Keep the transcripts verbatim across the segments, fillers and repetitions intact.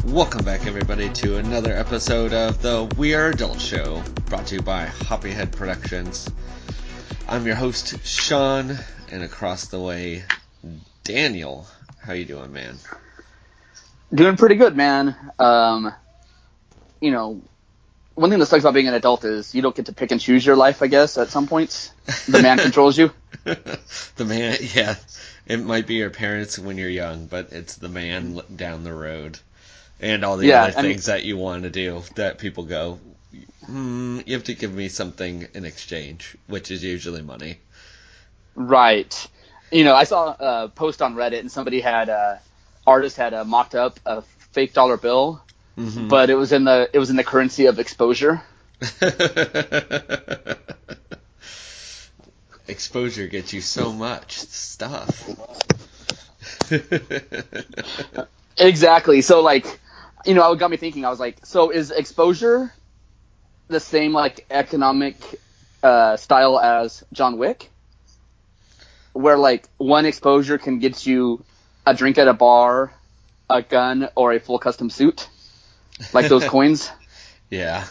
Welcome back, everybody, to another episode of the We Are Adult Show, brought to you by Hoppyhead Productions. I'm your host, Sean, and across the way, Daniel. How you doing, man? Doing pretty good, man. Um, you know, one thing that sucks about being an adult is you don't get to pick and choose your life, I guess, at some points. The man controls you. The man, yeah. It might be your parents when you're young, but it's the man down the road. And all the Yeah, other I mean- things that you want to do that people go, hmm, you have to give me something in exchange, which is usually money. Right. You know, I saw a post on Reddit and somebody had, uh, artist had uh, mocked up a fake dollar bill, Mm-hmm. but it was in the, it was in the currency of exposure. Exposure gets you so much stuff. Exactly. So, like, you know, it got me thinking. I was like, so is exposure the same, like, economic uh, style as John Wick? Where, like, one exposure can get you a drink at a bar, a gun, or a full custom suit? Like those coins? Yeah.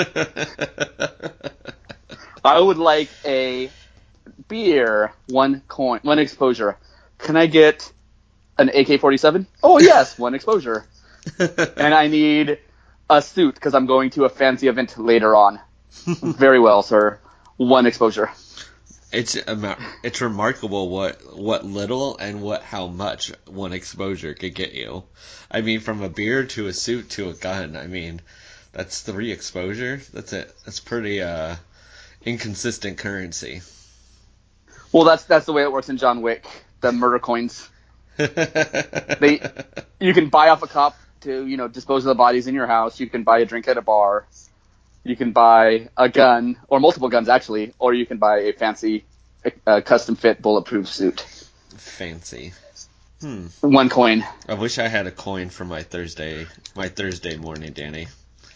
I would like a beer, one coin, one exposure. Can I get an A K forty-seven? Oh, yes, one exposure. And I need a suit because I'm going to a fancy event later on. Very well, sir. One exposure. It's it's remarkable what what little and what how much one exposure could get you. I mean, from a beer to a suit to a gun. I mean, that's three exposure. That's it. That's pretty uh inconsistent currency. Well, that's that's the way it works in John Wick. The murder coins. They you can buy off a cop to, you know, dispose of the bodies in your house. You can buy a drink at a bar. You can buy a gun, or multiple guns actually, or you can buy a fancy, uh, custom fit bulletproof suit. Fancy. Hmm. One coin. I wish I had a coin for my Thursday my Thursday morning, Danny.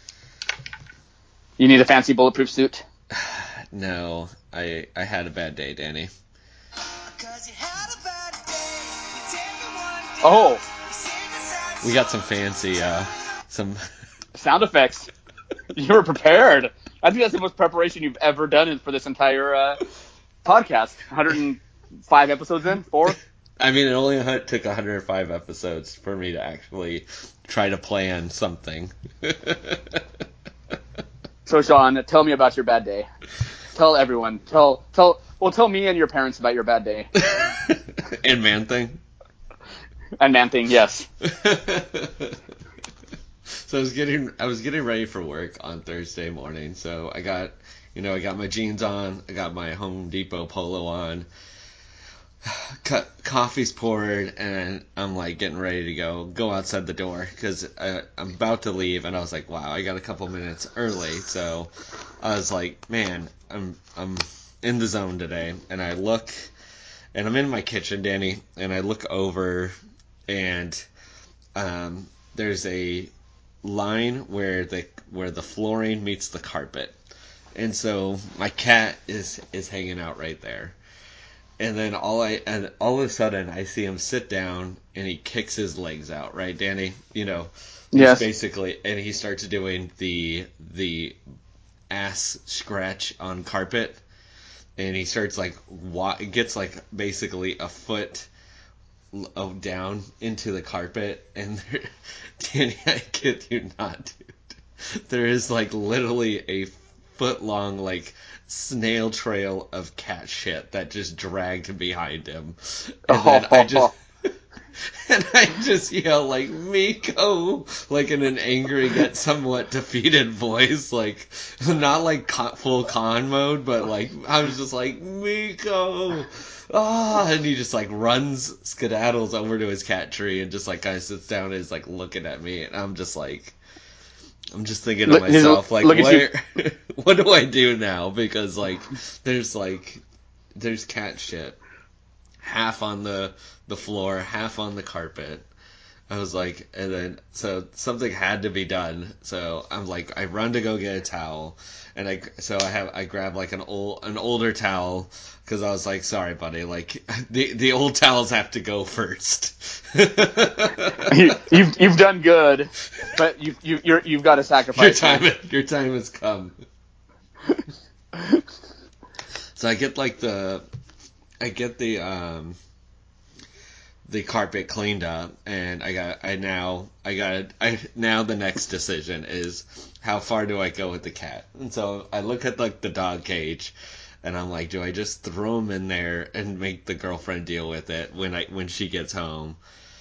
You need a fancy bulletproof suit? No, I I had a bad day, Danny. Oh, We got some fancy uh some sound effects. You were prepared. I think that's the most preparation you've ever done for this entire uh, podcast. one hundred five episodes in? Four? I mean, it only hu- took one hundred five episodes for me to actually try to plan something. So, Sean, tell me about your bad day. Tell everyone. Tell, tell, well, tell me and your parents about your bad day. And man thing. And man thing, yes. So I was getting I was getting ready for work on Thursday morning. So I got you know I got my jeans on, I got my Home Depot polo on, cut, coffee's poured, and I'm like getting ready to go go outside the door because I'm about to leave, and I was like, wow, I got a couple minutes early. So I was like, man, I'm I'm in the zone today, and I look, and I'm in my kitchen, Danny, and I look over, and um, there's a line where the where the flooring meets the carpet, and so my cat is is hanging out right there, and then all I and all of a sudden I see him sit down and he kicks his legs out, right, Danny? You know, he's Yes. basically, and he starts doing the the ass scratch on carpet, and he starts like wa- gets like basically a foot Oh, down into the carpet, and there, Danny, I kid you not, dude. There is like literally a foot long like snail trail of cat shit that just dragged behind him, and then I just and I just yell like Miko, like in an angry yet somewhat defeated voice, like not like con- full con mode, but like I was just like Miko. Ah, and he just like runs, skedaddles over to his cat tree and just like kind of sits down and is like looking at me, and I'm just like, I'm just thinking to Look- he's- myself like, look at where, what do I do now? Because like, there's like, there's cat shit, half on the the floor, half on the carpet. I was like, and then so something had to be done. So I'm like, I run to go get a towel, and I so I have I grab like an old an older towel because I was like, sorry, buddy, like the the old towels have to go first. you, you've you've done good, but you you you're, you've got to Your sacrifice. time man. your time has come. So I get like the I get the um the carpet cleaned up, and I got I now I got I now the next decision is how far do I go with the cat. And so I look at like the dog cage, and I'm like, do I just throw him in there and make the girlfriend deal with it when I when she gets home?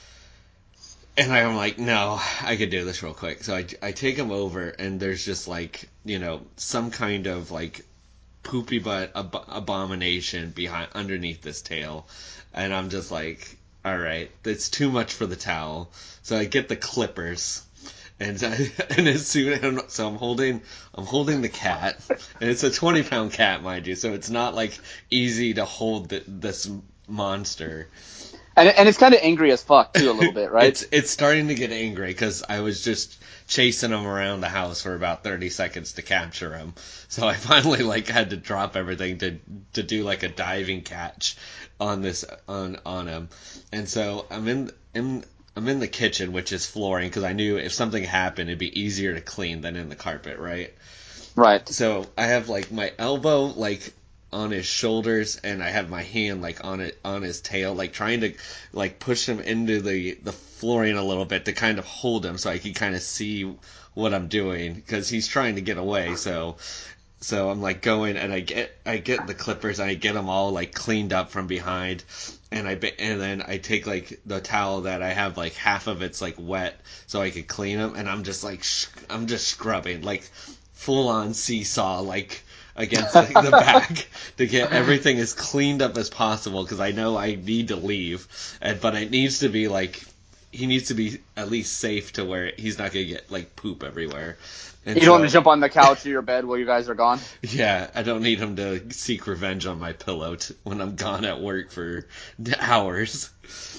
And I'm like, no, I could do this real quick. So I, I take him over, and there's just like, you know, some kind of like poopy butt ab- abomination behind underneath this tail, and I'm just like, all right, that's too much for the towel. So I get the clippers, and I, and as soon so I'm holding I'm holding the cat, and it's a twenty pound cat, mind you, so it's not like easy to hold the, this monster. And and it's kind of angry as fuck too, a little bit, right? It's it's starting to get angry because I was just chasing him around the house for about thirty seconds to capture him. So I finally like had to drop everything to to do like a diving catch on this on on him. And so I'm in in I'm in the kitchen, which is flooring, because I knew if something happened, it'd be easier to clean than in the carpet, right? Right. So I have like my elbow like on his shoulders, and I have my hand like on it on his tail, like trying to like push him into the the flooring a little bit to kind of hold him so I can kind of see what I'm doing, because he's trying to get away. So so I'm like going, and I get I get the clippers, and I get them all like cleaned up from behind, and I and then I take like the towel that I have, like half of it's like wet so I could clean them, and I'm just like sh- I'm just scrubbing like full on seesaw like against the, the back to get everything as cleaned up as possible, because I know I need to leave, and but it needs to be like he needs to be at least safe to where he's not gonna get like poop everywhere. And You don't so, want to jump on the couch or your bed while you guys are gone. yeah, I don't need him to seek revenge on my pillow t- when I'm gone at work for hours.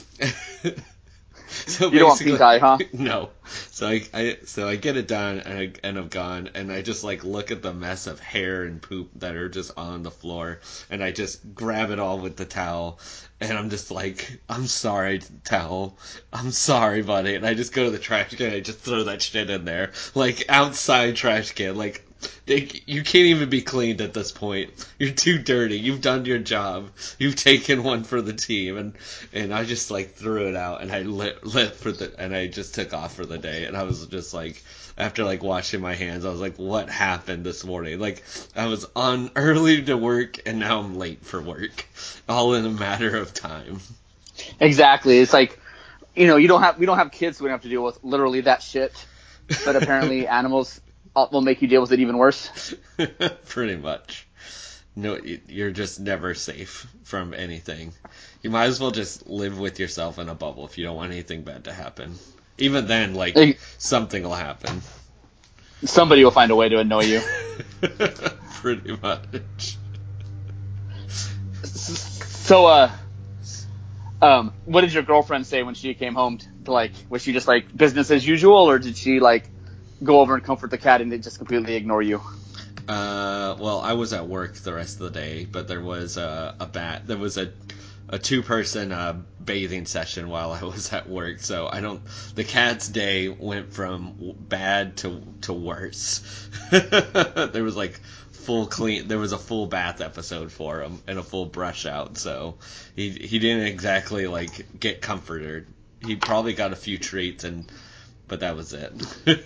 So You don't want pink eye, huh? No. So I, I so I get it done, and I and I'm gone, and I just like look at the mess of hair and poop that are just on the floor, and I just grab it all with the towel, and I'm just like, I'm sorry, towel, I'm sorry, buddy, and I just go to the trash can, and I just throw that shit in there, like outside trash can, like. They, you can't even be cleaned at this point. You're too dirty. You've done your job. You've taken one for the team, and and I just like threw it out, and I lit, lit for the and I just took off for the day, and I was just like, after like washing my hands, I was like, what happened this morning? Like I was on early to work, and now I'm late for work, all in a matter of time. Exactly. It's like, you know, you don't have we don't have kids, so we don't have to deal with literally that shit. But apparently, animals will make you deal with it even worse. Pretty much. No, you're just never safe from anything. You might as well just live with yourself in a bubble if you don't want anything bad to happen. Even then, like, Like, something will happen. somebody will find a way to annoy you. Pretty much. So, uh, um, what did your girlfriend say when she came home? To, like, was she just like business as usual, or did she like go over and comfort the cat and they just completely ignore you? Uh, well, I was at work the rest of the day, but there was a, a bat. There was a a two person uh, bathing session while I was at work. So I don't. The cat's day went from bad to to worse. There was like full clean. There was a full bath episode for him and a full brush out. So he he didn't exactly like get comforted. He probably got a few treats, and but that was it.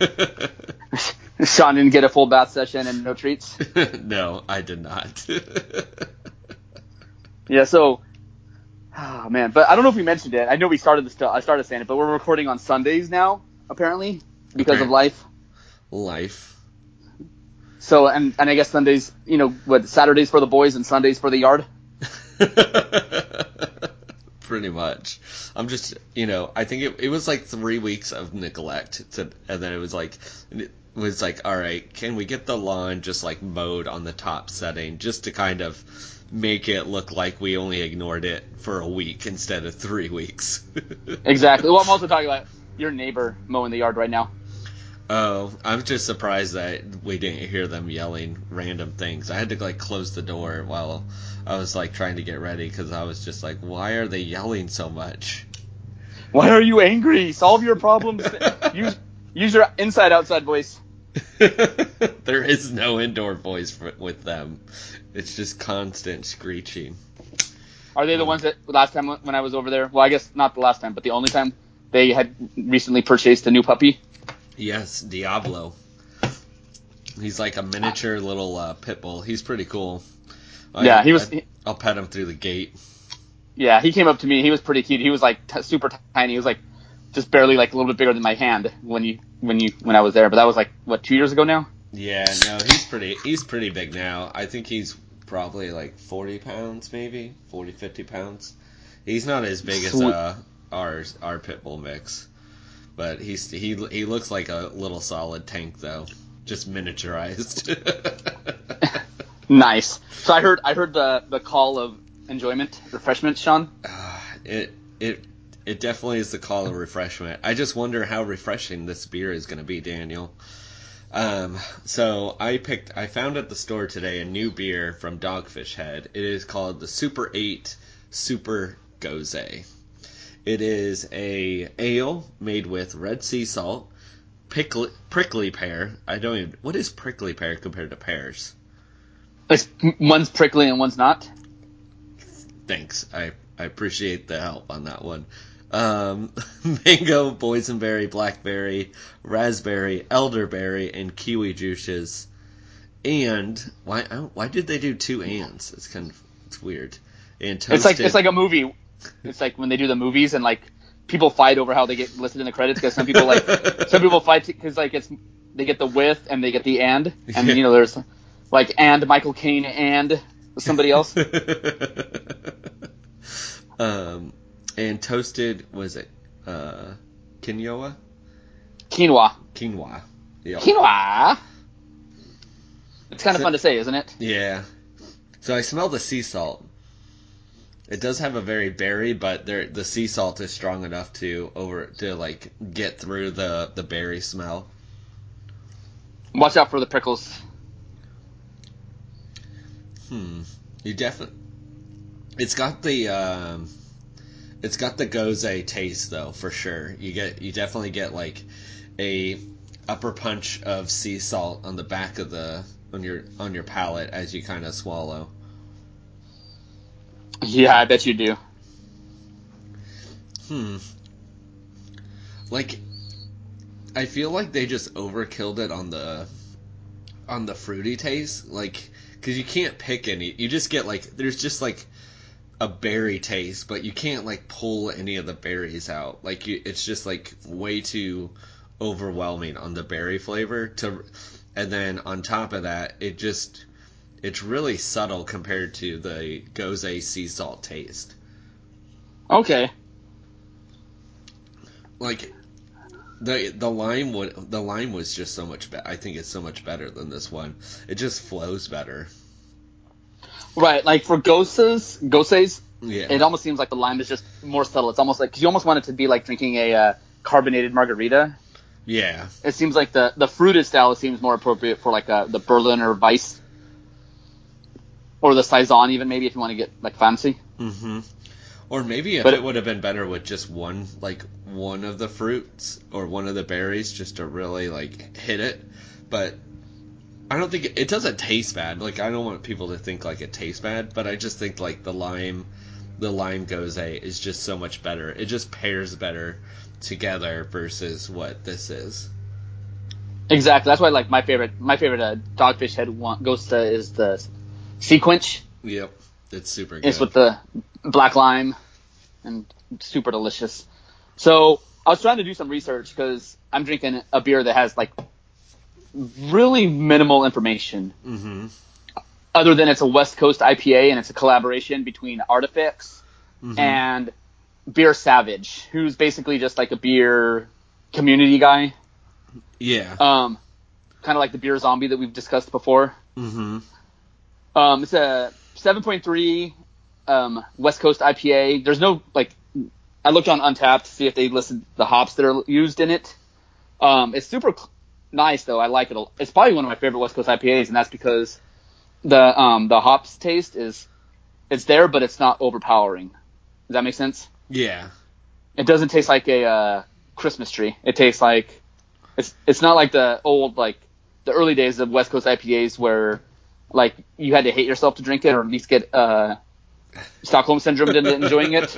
Sean didn't get a full bath session and no treats. No, I did not. Yeah, so, oh man, but I don't know if we mentioned it. I know we started this. I started saying it, but we're recording on Sundays now, apparently, because of Apparent life. life. So, and and I guess Sundays, you know, what Saturdays for the boys and Sundays for the yard. Pretty much. I'm just, you know, I think it, it was like three weeks of neglect, to, and then it was like, it was like, all right, can we get the lawn just like mowed on the top setting, just to kind of make it look like we only ignored it for a week instead of three weeks. Exactly. Well, I'm also talking about your neighbor mowing the yard right now. Oh, I'm just surprised that we didn't hear them yelling random things. I had to like close the door while I was like trying to get ready because I was just like, why are they yelling so much? Why are you angry? Solve your problems. use use your inside outside voice. There is no indoor voice for, with them. It's just constant screeching. Are they the ones that last time when I was over there? Well, I guess not the last time, but the only time they had recently purchased a new puppy. Yes, Diablo. He's like a miniature little uh, pit bull. He's pretty cool. I, Yeah, he was. I, I'll pet him through the gate. Yeah, he came up to me. He was pretty cute. He was like t- super tiny. He was like just barely like a little bit bigger than my hand when you when you when I was there. But that was like what two years ago now. Yeah, no, he's pretty. He's pretty big now. I think he's probably like forty pounds, maybe forty, fifty pounds. He's not as big as uh ours, our pit bull mix. But he's he he looks like a little solid tank though, just miniaturized. Nice. So I heard I heard the the call of enjoyment, refreshment, Sean. Uh, it it it definitely is the call of refreshment. I just wonder how refreshing this beer is going to be, Daniel. Um, so I picked I found at the store today a new beer from Dogfish Head. It is called the Super eight Super Gose. It is a ale made with red sea salt, prickly, prickly pear. I don't even. What is prickly pear compared to pears? It's, one's prickly and one's not. Thanks. I, I appreciate the help on that one. Um, mango, boysenberry, blackberry, raspberry, elderberry, and kiwi juices. And why why did they do two ands? It's kind of it's weird. And toasted. It's like it's like a movie. It's like when they do the movies and like people fight over how they get listed in the credits because some people like some people fight because like it's they get the with and they get the and and you know there's like and Michael Caine and somebody else. um, and toasted was it uh, quinoa? Quinoa. Quinoa. Yep. Quinoa. It's kind of so, fun to say, isn't it? Yeah. So I smell the sea salt. It does have a very berry, but there the sea salt is strong enough to over to like get through the, the berry smell. Watch out for the prickles. Hmm. You definitely. It's got the um, it's got the gose taste though for sure. You get you definitely get like a upper punch of sea salt on the back of the on your on your palate as you kind of swallow. Yeah, I bet you do. Hmm. Like, I feel like they just overkilled it on the on the fruity taste. Like, because you can't pick any. You just get like there's just like a berry taste, but you can't like pull any of the berries out. Like, you, it's just like way too overwhelming on the berry flavor. To, and then on top of that, it just it's really subtle compared to the gose sea salt taste. Okay. Like the the lime would the lime was just so much better. I think it's so much better than this one. It just flows better. Right, like for goses, goses, Yeah. it almost seems like the lime is just more subtle. It's almost like because you almost want it to be like drinking a uh, carbonated margarita. Yeah. It seems like the, the fruited style seems more appropriate for like a, the Berliner Weiss or the Saison even maybe if you want to get like fancy. Mm-hmm. Or maybe if But it, it, would have been better with just one like one of the fruits or one of the berries just to really like hit it. But I don't think it, it doesn't taste bad. Like I don't want people to think like it tastes bad, but I just think like the lime the lime gose is just so much better. It just pairs better together versus what this is. exactly. That's why like my favorite my favorite uh, Dogfish Head one, Ghost uh, is the Sea Quench. Yep. It's super It's good. with the black lime and super delicious. So I was trying to do some research because I'm drinking a beer that has like really minimal information. Mm-hmm. Other than it's a West Coast I P A and it's a collaboration between Artifix Mm-hmm. and Beer Savage, who's basically just like a beer community guy. Yeah. Um, kind of like the Beer Zombie that we've discussed before. Mm-hmm. Um, it's a seven point three um, West Coast I P A. There's no like I looked on Untappd to see if they listed the hops that are used in it. Um, it's super cl- nice though. I like it. A, it's probably one of my favorite West Coast I P As, and that's because the um the hops taste is it's there, but it's not overpowering. Does that make sense? Yeah. It doesn't taste like a uh, Christmas tree. It tastes like it's it's not like the old like the early days of West Coast I P As where like you had to hate yourself to drink it or at least get uh, Stockholm syndrome into enjoying it.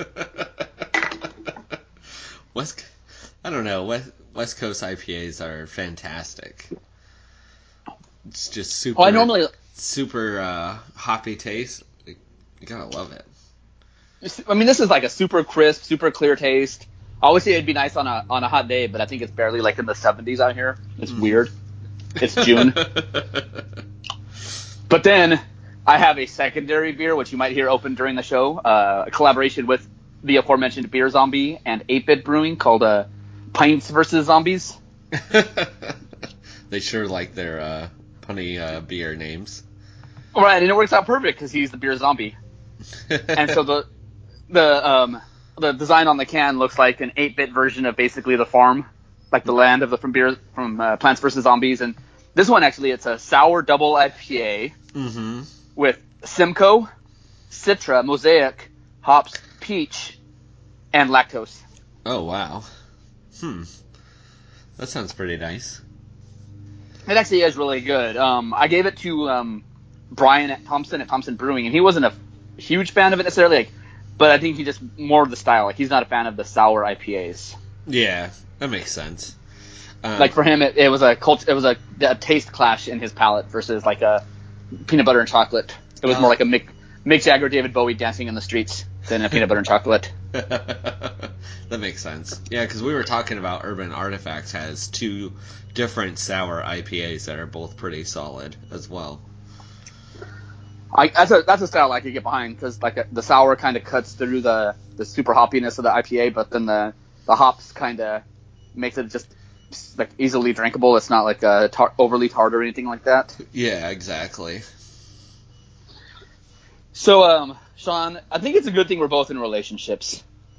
West, I don't know. West West Coast I P As are fantastic. It's just super. Well, I normally super uh, hoppy taste. You gotta love it. I mean, this is like a super crisp, super clear taste. I always say it'd be nice on a on a hot day, but I think it's barely like in the seventies out here. It's mm. weird. It's June. But then I have a secondary beer, which you might hear open during the show, uh, a collaboration with the aforementioned Beer Zombie and eight bit Brewing called uh, Pints versus Zombies. They sure like their uh, punny uh, beer names. Right, and it works out perfect because he's the Beer Zombie. And so the the um the design on the can looks like an eight bit version of basically the farm, like the land of the from beer from uh, Plants versus Zombies. And this one actually it's a sour double I P A mm-hmm. with Simcoe, Citra, Mosaic, hops, peach, and lactose. Oh wow, hmm, that sounds pretty nice. It actually is really good. Um, I gave it to um Brian at Thompson at Thompson Brewing, and he wasn't a huge fan of it necessarily. Like, but I think he just more of the style. Like he's not a fan of the sour I P As. Yeah, that makes sense. Um, like for him, it, it was a cult, it was a, a taste clash in his palate versus like a peanut butter and chocolate. It was uh, more like a Mick, Mick Jagger, David Bowie dancing in the streets than a peanut butter and chocolate. That makes sense. Yeah, because we were talking about Urban Artifacts has two different sour I P As that are both pretty solid as well. I, that's a that's a style I could get behind because like a, the sour kind of cuts through the, the super hoppiness of the I P A, but then the, the hops kind of makes it just like easily drinkable. It's not like a tar- overly tart or anything like that. Yeah, exactly. So, um, Sean, I think it's a good thing we're both in relationships.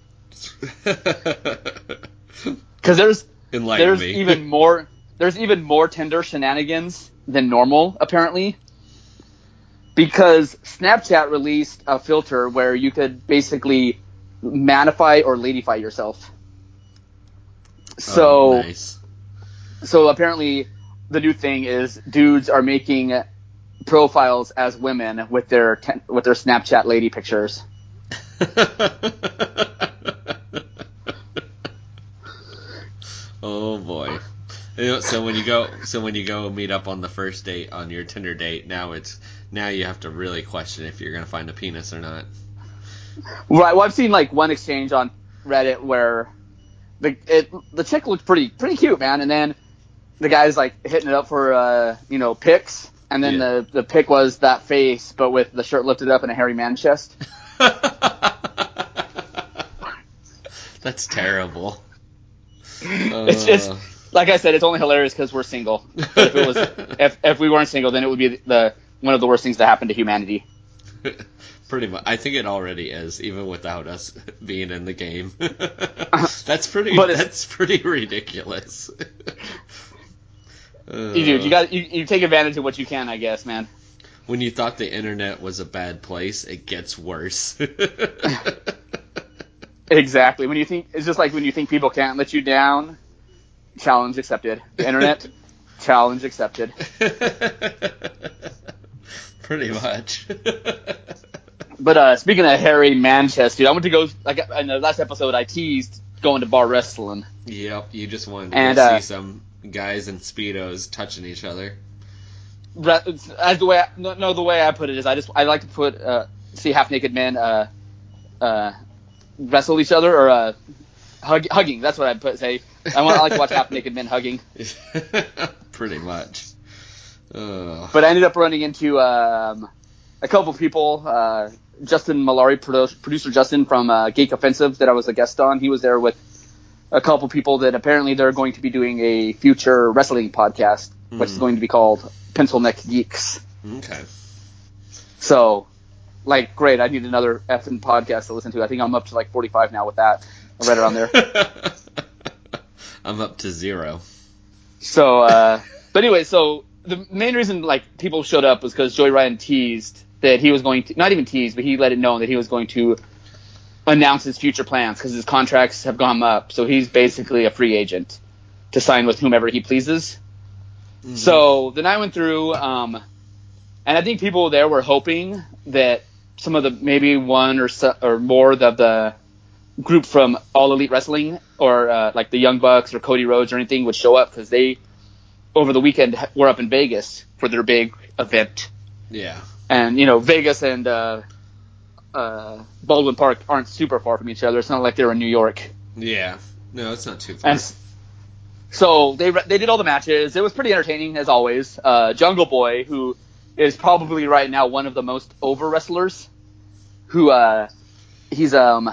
Because there's Enlighten there's me. even more there's even more Tinder shenanigans than normal apparently. Because Snapchat released a filter where you could basically manify or ladyfy yourself. So, oh, nice. So apparently the new thing is dudes are making profiles as women with their ten, with their Snapchat lady pictures. Oh boy. You know, so when you go so when you go meet up on the first date on your Tinder date, now it's now you have to really question if you're going to find a penis or not. Right. Well, I've seen like one exchange on Reddit where the it, the chick looked pretty pretty cute, man, and then the guy's like hitting it up for uh, you know, pics, and then yeah. the the pic was that face but with the shirt lifted up and a hairy man chest. That's terrible. It's just uh... like I said, it's only hilarious because we're single. But if it was, if if we weren't single, then it would be the one of the worst things to happen to humanity. Pretty much, I think it already is, even without us being in the game. That's pretty. But that's pretty ridiculous. uh, you do. You got. You, you take advantage of what you can, I guess, man. When you thought the internet was a bad place, it gets worse. Exactly. When you think it's just like when you think people can't let you down. Challenge accepted. The internet, challenge accepted. Pretty much. But uh, speaking of hairy man chest, dude, I went to go. Like in the last episode, I teased going to bar wrestling. Yep, you just wanted to and, go uh, see some guys in speedos touching each other. As the way I, no, no, the way I put it is, I just I like to put uh, see half naked men uh, uh, wrestle each other or uh, hug, hugging. That's what I put say. I want I like to watch half naked men hugging. Pretty much. Ugh. But I ended up running into um, a couple people. Uh, Justin Malari, produ- producer Justin from uh, Geek Offensive, that I was a guest on. He was there with a couple people that apparently they're going to be doing a future wrestling podcast, mm. which is going to be called Pencil Neck Geeks. Okay. So, like, great. I need another effing podcast to listen to. I think I'm up to like forty-five now with that. right around there. I'm up to zero. So, uh, but anyway, so the main reason like people showed up was because Joey Ryan teased that he was going to, not even teased, but he let it know that he was going to announce his future plans because his contracts have gone up. So he's basically a free agent to sign with whomever he pleases. Mm-hmm. So the night went through, um, and I think people there were hoping that some of the maybe one or so, or more of the group from All Elite Wrestling or uh, like the Young Bucks or Cody Rhodes or anything would show up because they over the weekend were up in Vegas for their big event. Yeah. And you know Vegas and uh, uh, Baldwin Park aren't super far from each other. It's not like they're in New York. Yeah. No, it's not too far. And so they they did all the matches. It was pretty entertaining as always. Uh, Jungle Boy, who is probably right now one of the most over wrestlers, who uh, he's um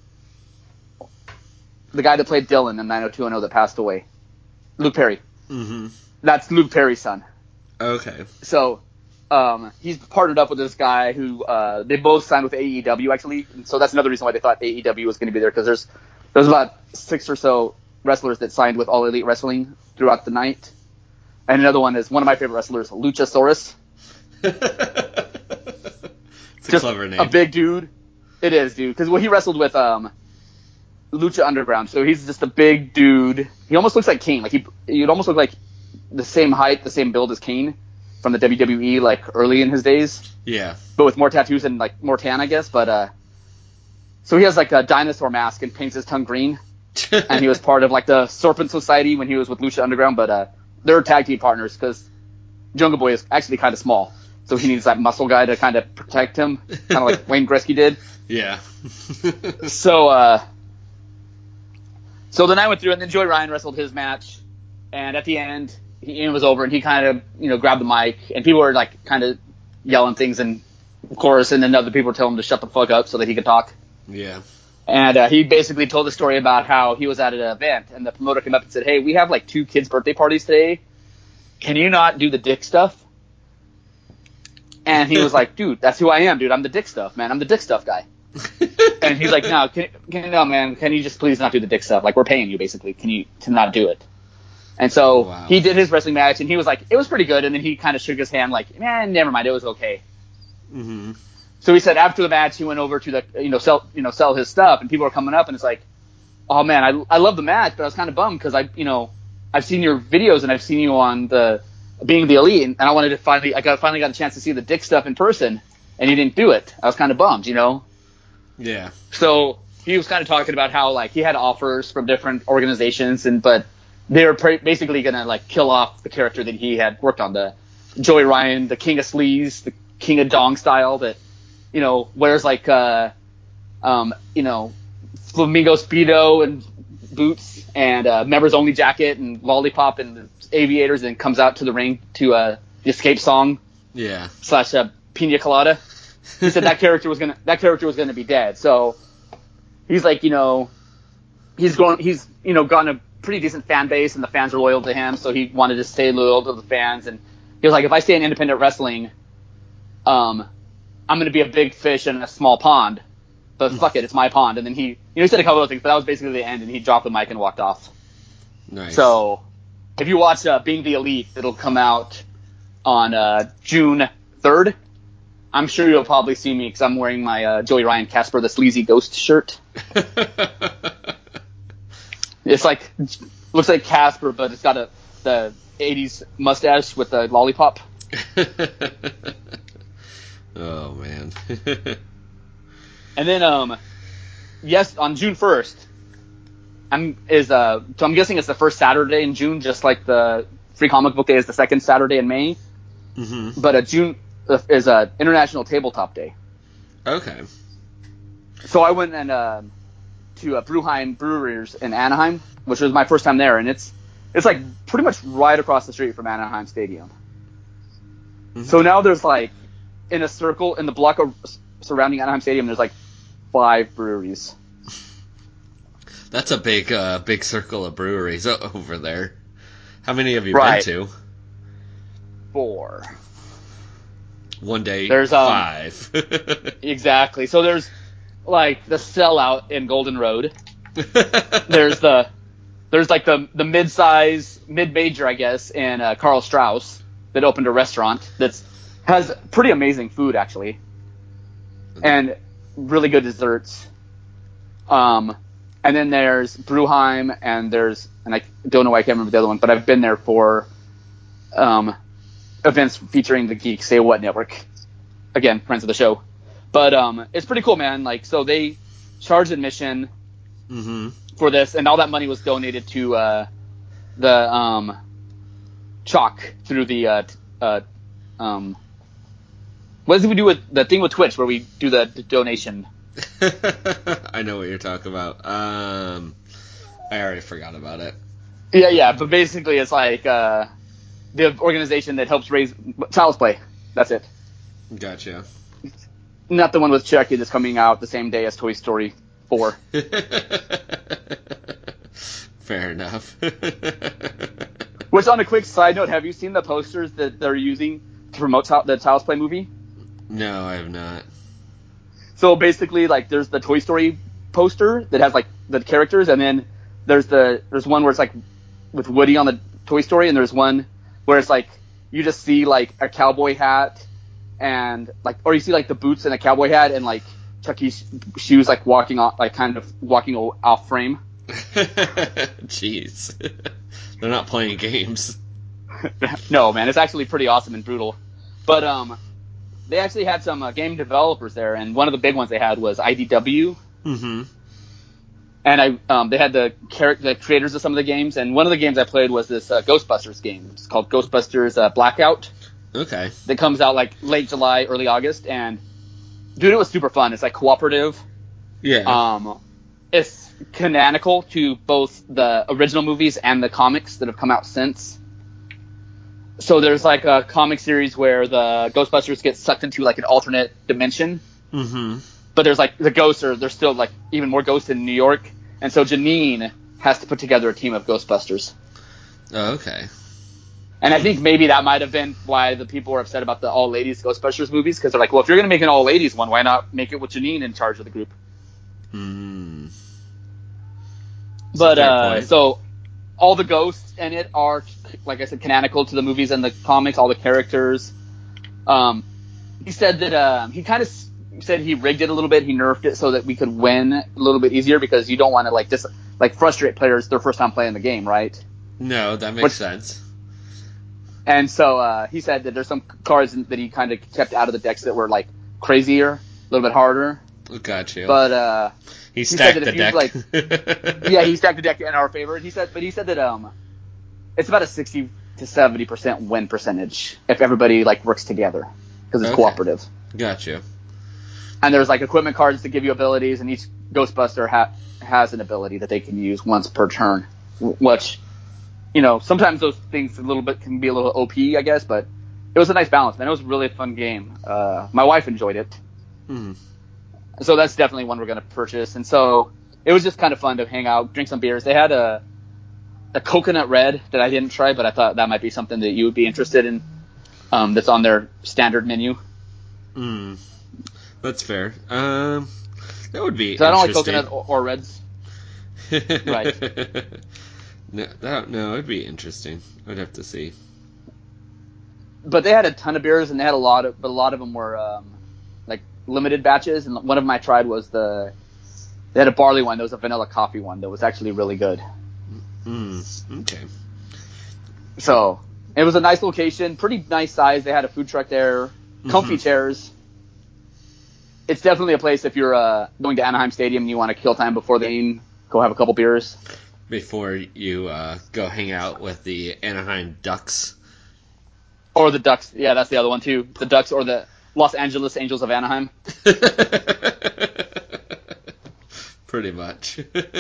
the guy that played Dylan in nine oh two one oh that passed away, Luke Perry. Mm-hmm. That's Luke Perry's son. Okay. So um, he's partnered up with this guy who uh, they both signed with A E W actually. And so that's another reason why they thought A E W was going to be there because there's there's about six or so wrestlers that signed with All Elite Wrestling throughout the night. And another one is one of my favorite wrestlers, Luchasaurus. It's a Just clever name. A big dude. It is, dude. Because well, he wrestled with um, Lucha Underground, so he's just a big dude. He almost looks like Kane. Like he, he'd almost look like the same height, the same build as Kane from the W W E, like early in his days. Yeah. But with more tattoos and like more tan, I guess. But uh, so he has like a dinosaur mask and paints his tongue green. And he was part of like the Serpent Society when he was with Lucha Underground. But uh, they're tag team partners because Jungle Boy is actually kind of small, so he needs that muscle guy to kind of protect him, kind of like Wayne Gretzky did. Yeah. so, uh, so the night went through, and then Joey Ryan wrestled his match, and at the end, he, it was over, and he kind of, you know, grabbed the mic, and people were like kind of yelling things in chorus, and then other people were telling him to shut the fuck up so that he could talk. Yeah. And uh, he basically told the story about how he was at an event, and the promoter came up and said, "Hey, we have like two kids' birthday parties today. Can you not do the dick stuff?" And he was like, "Dude, that's who I am, dude. I'm the dick stuff, man. I'm the dick stuff guy." And he's like, "No, can, can, no, man. Can you just please not do the dick stuff? Like, we're paying you, basically. Can you to not do it?" And so wow. he did his wrestling match, and he was like, "It was pretty good." And then he kind of shook his hand, like, "Man, never mind. It was okay." Mm-hmm. So he said after the match, he went over to the you know sell you know sell his stuff, and people were coming up, and it's like, "Oh man, I I love the match, but I was kind of bummed because I you know I've seen your videos and I've seen you on the Being the Elite, and I wanted to finally I got finally got a chance to see the dick stuff in person, and you didn't do it. I was kind of bummed, you know." Yeah. So he was kind of talking about how like he had offers from different organizations, and but they were pre- basically gonna like kill off the character that he had worked on, the Joey Ryan, the King of Sleaze, the King of Dong style that you know wears like uh um you know flamingo speedo and boots and uh, members only jacket and lollipop and aviators, and comes out to the ring to uh, the Escape song. Yeah. Slash uh, Pina Colada. He said that character was gonna that character was gonna be dead. So he's like, you know, he's going he's you know gotten a pretty decent fan base, and the fans are loyal to him. So he wanted to stay loyal to the fans, and he was like, if I stay in independent wrestling, um, I'm gonna be a big fish in a small pond. But fuck it, it's my pond. And then he, you know, he said a couple of things, but that was basically the end, and he dropped the mic and walked off. Nice. So, if you watch uh, Being the Elite, it'll come out on uh, June third. I'm sure you'll probably see me because I'm wearing my uh, Joey Ryan Casper the Sleazy Ghost shirt. It's like, looks like Casper, but it's got a the eighties mustache with a lollipop. Oh, man. And then, um, yes, on June first, I'm is uh, so I'm guessing it's the first Saturday in June, just like the Free Comic Book Day is the second Saturday in May. Mm-hmm. But a June is a International Tabletop Day. Okay. So I went and uh, to uh, Brewheim Brewers in Anaheim, which was my first time there, and it's it's like pretty much right across the street from Anaheim Stadium. Mm-hmm. So now there's like in a circle in the block of surrounding Anaheim Stadium, there's like five breweries. That's a big, uh, big circle of breweries over there. How many have you right. been to? Four. One day, there's um, five. Exactly. So there's like the Sellout in Golden Road. There's the there's like the the mid-size, mid-major, I guess, in uh, Karl Strauss that opened a restaurant that's has pretty amazing food actually, and really good desserts. Um, and then there's Bruheim, and there's and I don't know why I can't remember the other one, but I've been there for um, events featuring the Geek Say What Network. Again, friends of the show, but um, it's pretty cool, man. Like, so they charge admission Mm-hmm. for this, and all that money was donated to uh, the um, Chalk through the uh, t- uh, um, what did we do with the thing with Twitch where we do the, the donation? I know what you're talking about. Um, I already forgot about it. Yeah, yeah, but basically it's like uh, the organization that helps raise Child's Play. That's it. Gotcha. Not the one with Chucky that's coming out the same day as Toy Story four. Fair enough. Which, on a quick side note, have you seen the posters that they're using to promote the Child's Play movie? No, I have not. So basically, like, there's the Toy Story poster that has like the characters, and then there's the there's one where it's like with Woody on the Toy Story, and there's one where it's like you just see like a cowboy hat and like, or you see like the boots and a cowboy hat and like Chucky's shoes like walking off, like kind of walking off frame. Jeez, they're not playing games. No, man, it's actually pretty awesome and brutal. But um, they actually had some uh, game developers there, and one of the big ones they had was I D W. Mm-hmm. And I, um, they had the char- the creators of some of the games, and one of the games I played was this uh, Ghostbusters game. It's called Ghostbusters uh, Blackout. Okay. That comes out like late July, early August, and dude, it was super fun. It's like cooperative. Yeah. Um, it's canonical to both the original movies and the comics that have come out since. So there's like a comic series where the Ghostbusters get sucked into like an alternate dimension. Mm-hmm. But there's like the ghosts are there's still like even more ghosts in New York, and so Janine has to put together a team of Ghostbusters. Oh, okay. And I think maybe that might have been why the people were upset about the all ladies Ghostbusters movies, because they're like, well, if you're gonna make an all ladies one, why not make it with Janine in charge of the group? Hmm. But uh, so all the ghosts in it are, like I said, canonical to the movies and the comics. All the characters. Um, he said that uh, he kind of said he rigged it a little bit. He nerfed it so that we could win a little bit easier, because you don't want to like just like frustrate players their first time playing the game, right? No, that makes Which, sense. And so uh, he said that there's some cards that he kind of kept out of the decks that were like crazier, a little bit harder. Got you. But uh, he stacked he the deck. Like, yeah, he stacked the deck in our favor. He said, but he said that um, it's about a sixty to seventy percent win percentage if everybody like works together, because it's Okay. cooperative. Got you. And there's like equipment cards that give you abilities, and each Ghostbuster ha- has an ability that they can use once per turn, which, you know, sometimes those things a little bit can be a little O P, I guess, but it was a nice balance, man. It was a really fun game. Uh, my wife enjoyed it. Hmm. So that's definitely one we're going to purchase. And so it was just kind of fun to hang out, drink some beers. They had a, a coconut red that I didn't try, but I thought that might be something that you would be interested in, um, that's on their standard menu. Hmm. That's fair. Um, that would be So I don't like interesting. coconut or, or reds. Right. No, that, no, it'd be interesting. I'd have to see. But they had a ton of beers, and they had a lot of, but a lot of them were um, like limited batches. And one of them I tried was the, they had a barley one. There was a vanilla coffee one that was actually really good. Hmm. Okay. So it was a nice location, pretty nice size. They had a food truck there, comfy Mm-hmm. chairs. It's definitely a place if you're uh, going to Anaheim Stadium and you want to kill time before the game, go have a couple beers. Before you uh, go hang out with the Anaheim Ducks. Or the Ducks. Yeah, that's the other one too. The Ducks or the Los Angeles Angels of Anaheim. Pretty much.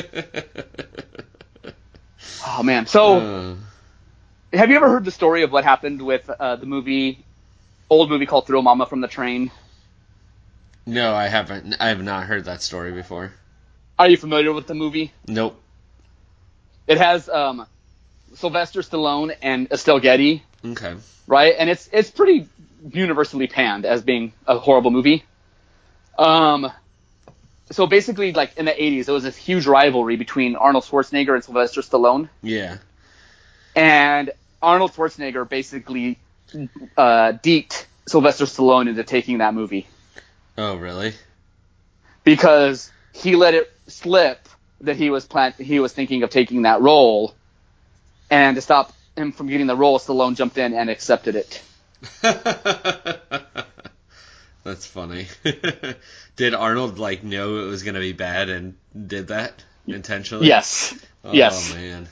Oh, man. So, uh, have you ever heard the story of what happened with uh, the movie, old movie called Thrill Mama from the Train? no, I haven't. I have not heard that story before. Are you familiar with the movie? Nope. It has um, Sylvester Stallone and Estelle Getty, Okay. right? And it's it's pretty universally panned as being a horrible movie. Um, so basically, like in the eighties, there was this huge rivalry between Arnold Schwarzenegger and Sylvester Stallone. Yeah. And Arnold Schwarzenegger basically uh, deked Sylvester Stallone into taking that movie. Oh, really? Because he let it slip that he was plan- he was thinking of taking that role, and to stop him from getting the role, Stallone jumped in and accepted it. That's funny. Did Arnold like know it was gonna be bad and did that intentionally? Yes. Oh, yes. Man.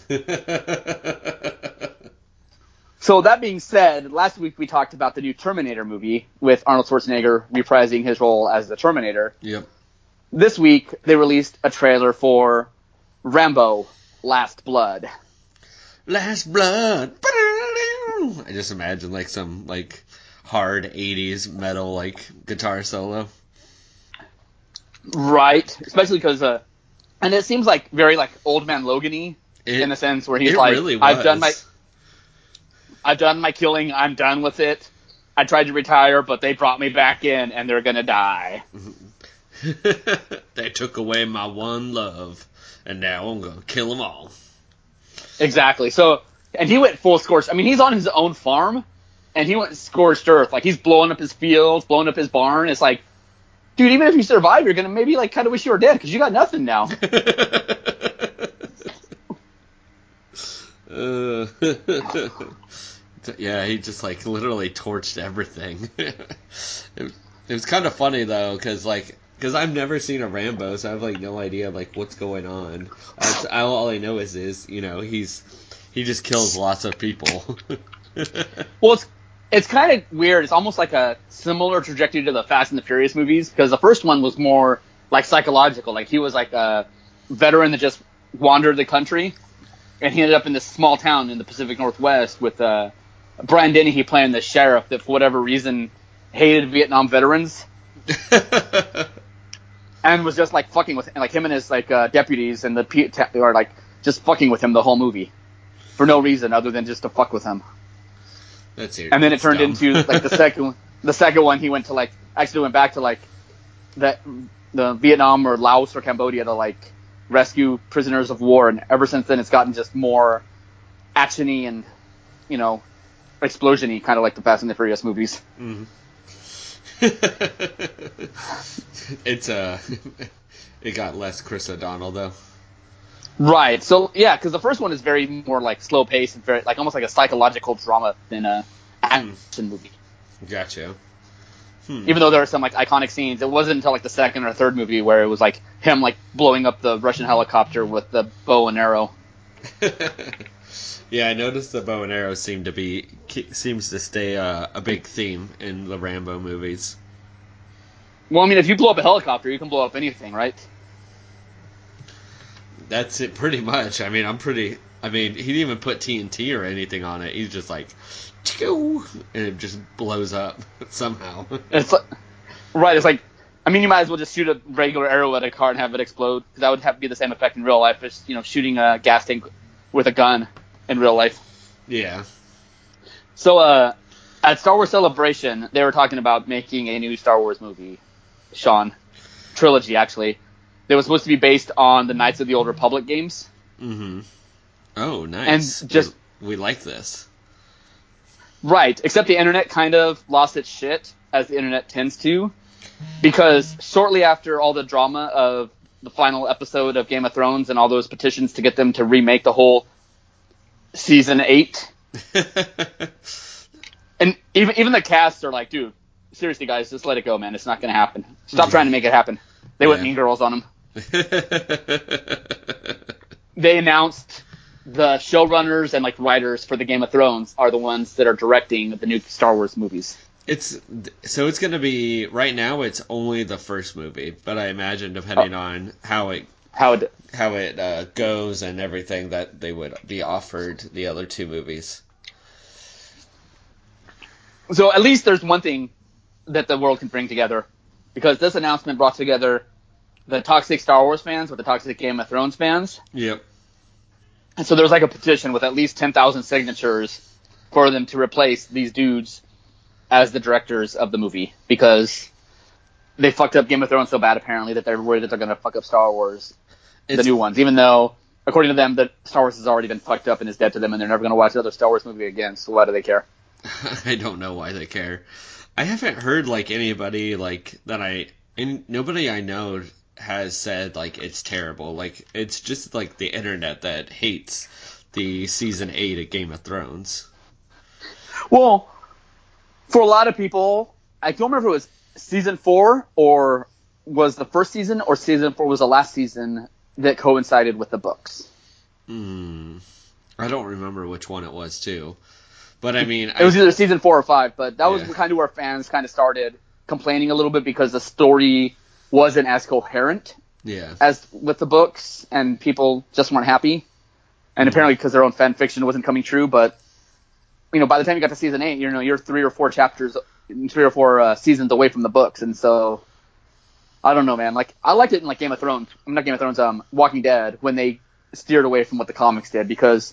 So that being said, last week we talked about the new Terminator movie with Arnold Schwarzenegger reprising his role as the Terminator. Yep. This week they released a trailer for Rambo: Last Blood. Last Blood. I just imagine like some like hard eighties metal like guitar solo. Right, especially because uh, and it seems like very like Old Man Logan-y in the sense where he's it like, really was. I've done my I've done my killing, I'm done with it. I tried to retire, but they brought me back in, and they're gonna die. They took away my one love, and now I'm gonna kill them all. Exactly. So, and he went full scorched. I mean, he's on his own farm, and he went scorched earth. Like, he's blowing up his fields, blowing up his barn. It's like, dude, even if you survive, you're gonna maybe like kind of wish you were dead because you got nothing now. uh, yeah, he just like literally torched everything. it, it was kind of funny though, because like. Because I've never seen a Rambo, so I have like no idea like what's going on. I, I, all I know is is you know he's he just kills lots of people. Well, it's it's kind of weird. It's almost like a similar trajectory to the Fast and the Furious movies because the first one was more like psychological. Like he was like a veteran that just wandered the country, and he ended up in this small town in the Pacific Northwest with uh, Brian Dennehy playing the sheriff that for whatever reason hated Vietnam veterans. And was just like fucking with like him and his like uh, deputies and the P- are like just fucking with him the whole movie for no reason other than just to fuck with him. That's it. And then it turned dumb. into like the second the second one he went to like actually went back to like the the Vietnam or Laos or Cambodia to like rescue prisoners of war, and ever since then it's gotten just more actiony and you know explosion-y, kind of like the Fast and the Furious movies. Mm-hmm. It's uh, it got less Chris O'Donnell though. Right. So yeah, because the first one is very more like slow paced and very like almost like a psychological drama than a action hmm. movie. Gotcha. Hmm. Even though there are some like iconic scenes, it wasn't until like the second or third movie where it was like him like blowing up the Russian helicopter with the bow and arrow. Yeah, I noticed the bow and arrow seem to be seems to stay uh, a big theme in the Rambo movies. Well, I mean, if you blow up a helicopter, you can blow up anything, right? That's it, pretty much. I mean, I'm pretty. I mean, he didn't even put T N T or anything on it. He's just like, and it just blows up somehow. It's like, right. It's like, I mean, you might as well just shoot a regular arrow at a car and have it explode, because that would have to be the same effect in real life as you know shooting a gas tank with a gun in real life. Yeah. So, uh, at Star Wars Celebration, they were talking about making a new Star Wars movie, Sean, trilogy actually. They was supposed to be based on the Knights of the Old Republic games. Mm-hmm. Oh, nice. And just we, we like this. Right, except the internet kind of lost its shit, as the internet tends to, because shortly after all the drama of the final episode of Game of Thrones and all those petitions to get them to remake the whole season eight, and even even the casts are like, dude, seriously, guys, just let it go, man. It's not going to happen. Stop trying to make it happen. They went Yeah. Mean Girls on them. They announced the showrunners and like writers for the Game of Thrones are the ones that are directing the new Star Wars movies. It's so it's going to be right now. It's only the first movie, but I imagine depending oh. on how it how it how it uh, goes and everything, that they would be offered the other two movies. So at least there's one thing that the world can bring together, because this announcement brought together the toxic Star Wars fans with the toxic Game of Thrones fans. Yep. And so there's like a petition with at least ten thousand signatures for them to replace these dudes as the directors of the movie, because they fucked up Game of Thrones so bad apparently that they're worried that they're going to fuck up Star Wars, It's, the new ones, even though according to them that Star Wars has already been fucked up and is dead to them, and they're never going to watch another Star Wars movie again. So why do they care? I don't know why they care. I haven't heard like anybody like that I and nobody I know has said like it's terrible. Like it's just like the internet that hates the season eight of Game of Thrones. Well, for a lot of people, I don't remember if it was season four or was the first season or season four was the last season that coincided with the books. Hmm. I don't remember which one it was too. But I mean, it was I, either season four or five, but that was yeah. kind of where fans kind of started complaining a little bit because the story wasn't as coherent yeah. as with the books, and people just weren't happy. And Mm-hmm. apparently because their own fan fiction wasn't coming true, but you know, by the time you got to season eight, you know, you're three or four chapters, three or four uh, seasons away from the books, and so I don't know, man. Like I liked it in like Game of Thrones, I'm not Game of Thrones, um, Walking Dead, when they steered away from what the comics did because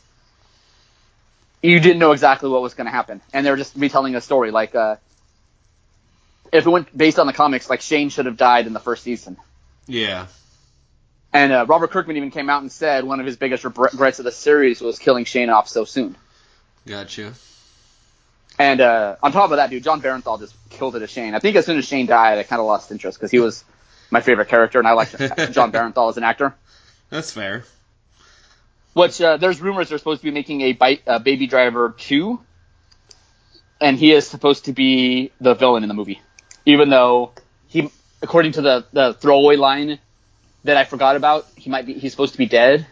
you didn't know exactly what was going to happen, and they were just retelling a story. Like uh, if it went based on the comics, like Shane should have died in the first season. Yeah. And uh, Robert Kirkman even came out and said one of his biggest regrets of the series was killing Shane off so soon. Gotcha. And uh, on top of that, dude, John Barenthal just killed it as Shane. I think as soon as Shane died, I kind of lost interest because he was my favorite character, and I liked John Barenthal as an actor. That's fair. Which uh, there's rumors they're supposed to be making a bite, uh, Baby Driver two, and he is supposed to be the villain in the movie, even though he, according to the, the throwaway line that I forgot about, he might be he's supposed to be dead.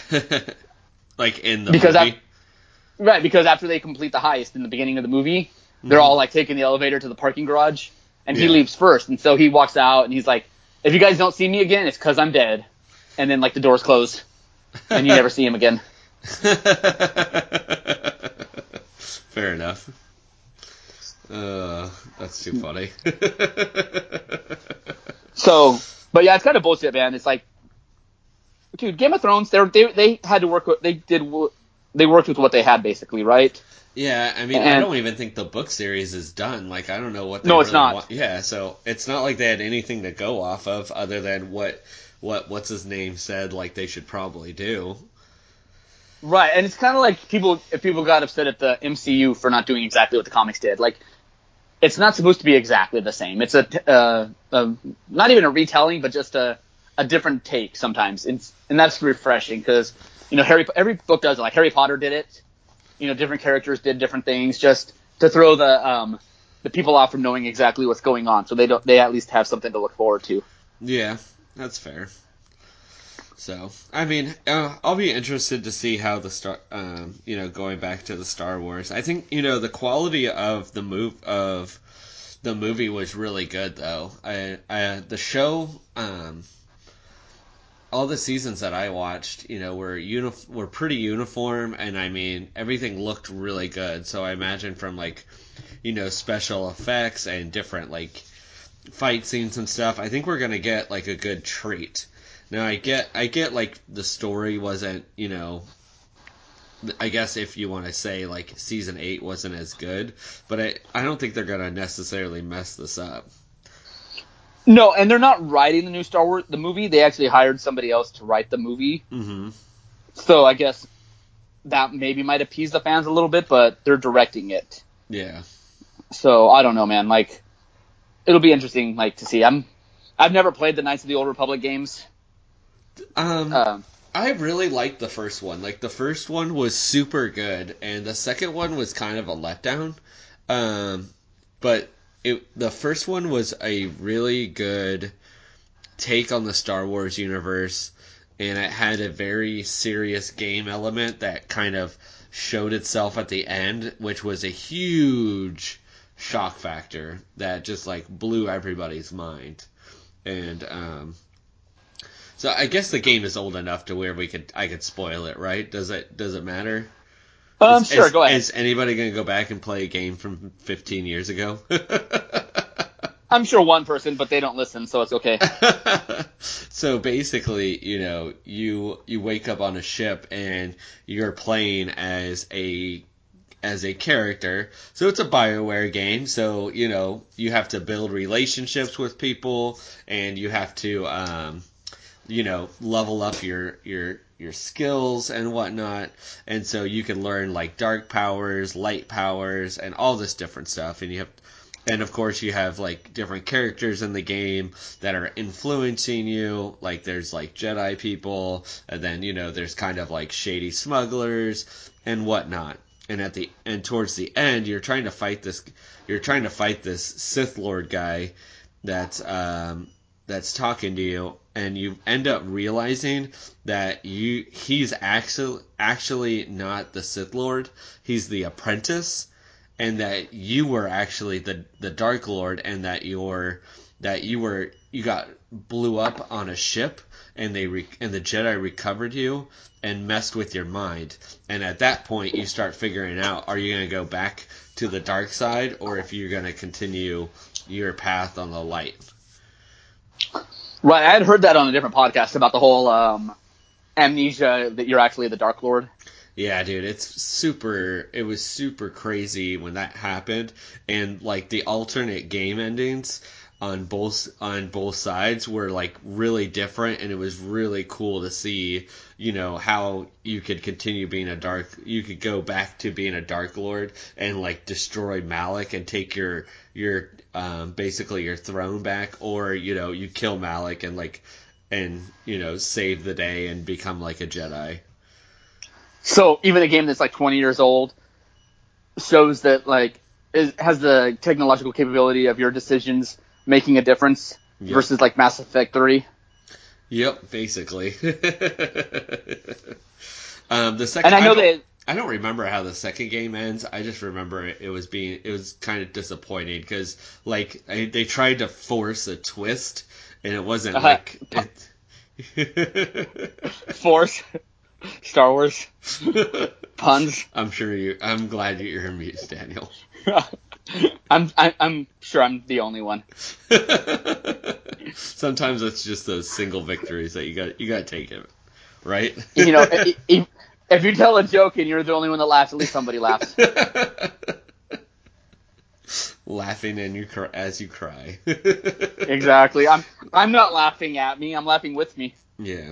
Like in the because movie. I, right, because after they complete the heist in the beginning of the movie, they're Mhm. all like taking the elevator to the parking garage, and he Yeah. leaves first, and so he walks out and he's like, "If you guys don't see me again, it's because I'm dead," and then like the doors close, and you never see him again. Fair enough. Uh, that's too funny. So, but yeah, it's kind of bullshit, man. It's like, dude, Game of Thrones, they they they had to work with, they did, they worked with what they had basically, right? Yeah, I mean, And- I don't even think the book series is done. Like, I don't know what they No, it's really not. want. Yeah, so it's not like they had anything to go off of other than what what what's his name said. Like they should probably do. Right, and it's kind of like people if people got upset at the M C U for not doing exactly what the comics did. Like, it's not supposed to be exactly the same. It's a, uh, a not even a retelling, but just a a different take sometimes, and, and that's refreshing because you know Harry every book does it. Like Harry Potter did it. You know, different characters did different things just to throw the um the people off from knowing exactly what's going on, so they don't they at least have something to look forward to. Yeah, that's fair. So, I mean, uh, I'll be interested to see how the star, um, you know, going back to the Star Wars. I think you know the quality of the move of the movie was really good, though. I, I the show, um, all the seasons that I watched, you know, were uni- were pretty uniform, and I mean, everything looked really good. So I imagine from like, you know, special effects and different like fight scenes and stuff, I think we're gonna get like a good treat. Now I get I get like the story wasn't, you know, I guess if you want to say like season eight wasn't as good, but I I don't think they're gonna necessarily mess this up. No, and they're not writing the new Star Wars the movie. They actually hired somebody else to write the movie. Mm-hmm. So I guess that maybe might appease the fans a little bit, but they're directing it. Yeah. So I don't know, man. Like, it'll be interesting, like to see. I'm I've never played the Knights of the Old Republic games. Um. Um, I really liked the first one. Like the first one was super good, and the second one was kind of a letdown. Um, but it the first one was a really good take on the Star Wars universe, and it had a very serious game element that kind of showed itself at the end, which was a huge shock factor that just like blew everybody's mind. And um, so I guess the game is old enough to where we could I could spoil it, right? Does it does it matter? um, Is, sure, is, go ahead. is anybody going to go back and play a game from fifteen years ago? I'm sure one person, but they don't listen, so it's okay. So basically, you know, you you wake up on a ship and you're playing as a as a character. So it's a BioWare game, so you know you have to build relationships with people, and you have to um, you know level up your your your skills and whatnot, and so you can learn like dark powers, light powers, and all this different stuff, and you have. And of course, you have like different characters in the game that are influencing you. Like there's like Jedi people, and then you know there's kind of like shady smugglers and whatnot. And at the and towards the end, you're trying to fight this. You're trying to fight this Sith Lord guy that's um, that's talking to you, and you end up realizing that you he's actually actually not the Sith Lord. He's the apprentice, and that you were actually the the Dark Lord, and that you're that you were you got blew up on a ship, and they re, and the Jedi recovered you and messed with your mind. And at that point, you start figuring out: are you going to go back to the dark side, or if you're going to continue your path on the light? Right, I had heard that on a different podcast about the whole um, amnesia that you're actually the Dark Lord. Yeah, dude, it's super. It was super crazy when that happened, and like the alternate game endings on both on both sides were like really different, and it was really cool to see, you know, how you could continue being a dark. You could go back to being a Dark Lord and like destroy Malik and take your your um, basically your throne back, or you know, you kill Malik and like and you know save the day and become like a Jedi. So even a game that's like twenty years old shows that like is, has the technological capability of your decisions making a difference Yep. versus like Mass Effect three. Yep, basically. um, the second, And I know I don't, that I don't remember how the second game ends. I just remember it, it was being, it was kind of disappointing because like I, they tried to force a twist, and it wasn't uh, like it. Force, Star Wars, puns. I'm sure you. I'm glad you're amused, Daniel. I'm I, I'm sure I'm the only one. Sometimes it's just those single victories that you got. You got to take it, right? You know, if, if you tell a joke and you're the only one that laughs, at least somebody laughs. Laughing and you cry, as you cry. Exactly. I'm I'm not laughing at me. I'm laughing with me. Yeah.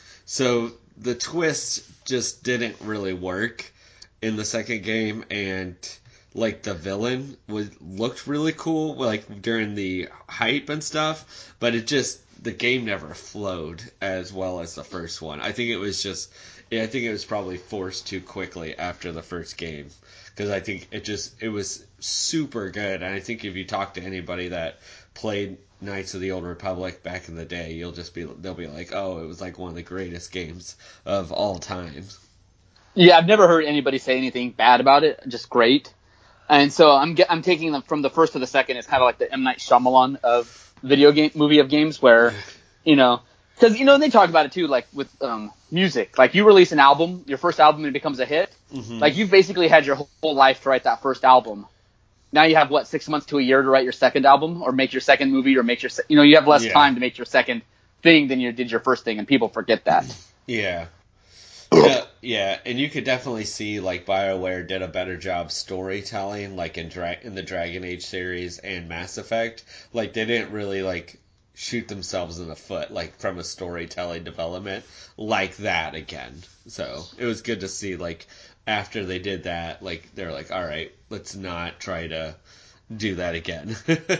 So the twist just didn't really work in the second game, and like the villain was looked really cool like during the hype and stuff, but it just the game never flowed as well as the first one. I think it was just yeah, I think it was probably forced too quickly after the first game, because I think it just it was super good, and I think if you talk to anybody that played Knights of the Old Republic back in the day, you'll just be they'll be like, oh, it was like one of the greatest games of all time. Yeah, I've never heard anybody say anything bad about it. Just great. And so I'm I'm taking them from the first to the second. It's kind of like the M Night Shyamalan of video game movie of games, where you know, because you know they talk about it too, like with um, music. Like you release an album, your first album, and it becomes a hit. Mm-hmm. Like you've basically had your whole life to write that first album. Now you have what six months to a year to write your second album, or make your second movie, or make your se- you know you have less Yeah. time to make your second thing than you did your first thing, and people forget that. Yeah. Yeah, yeah, and you could definitely see like BioWare did a better job storytelling, like in Dra- in the Dragon Age series and Mass Effect. Like they didn't really like shoot themselves in the foot like from a storytelling development like that again. So it was good to see like after they did that, like they're like, all right, let's not try to do that again.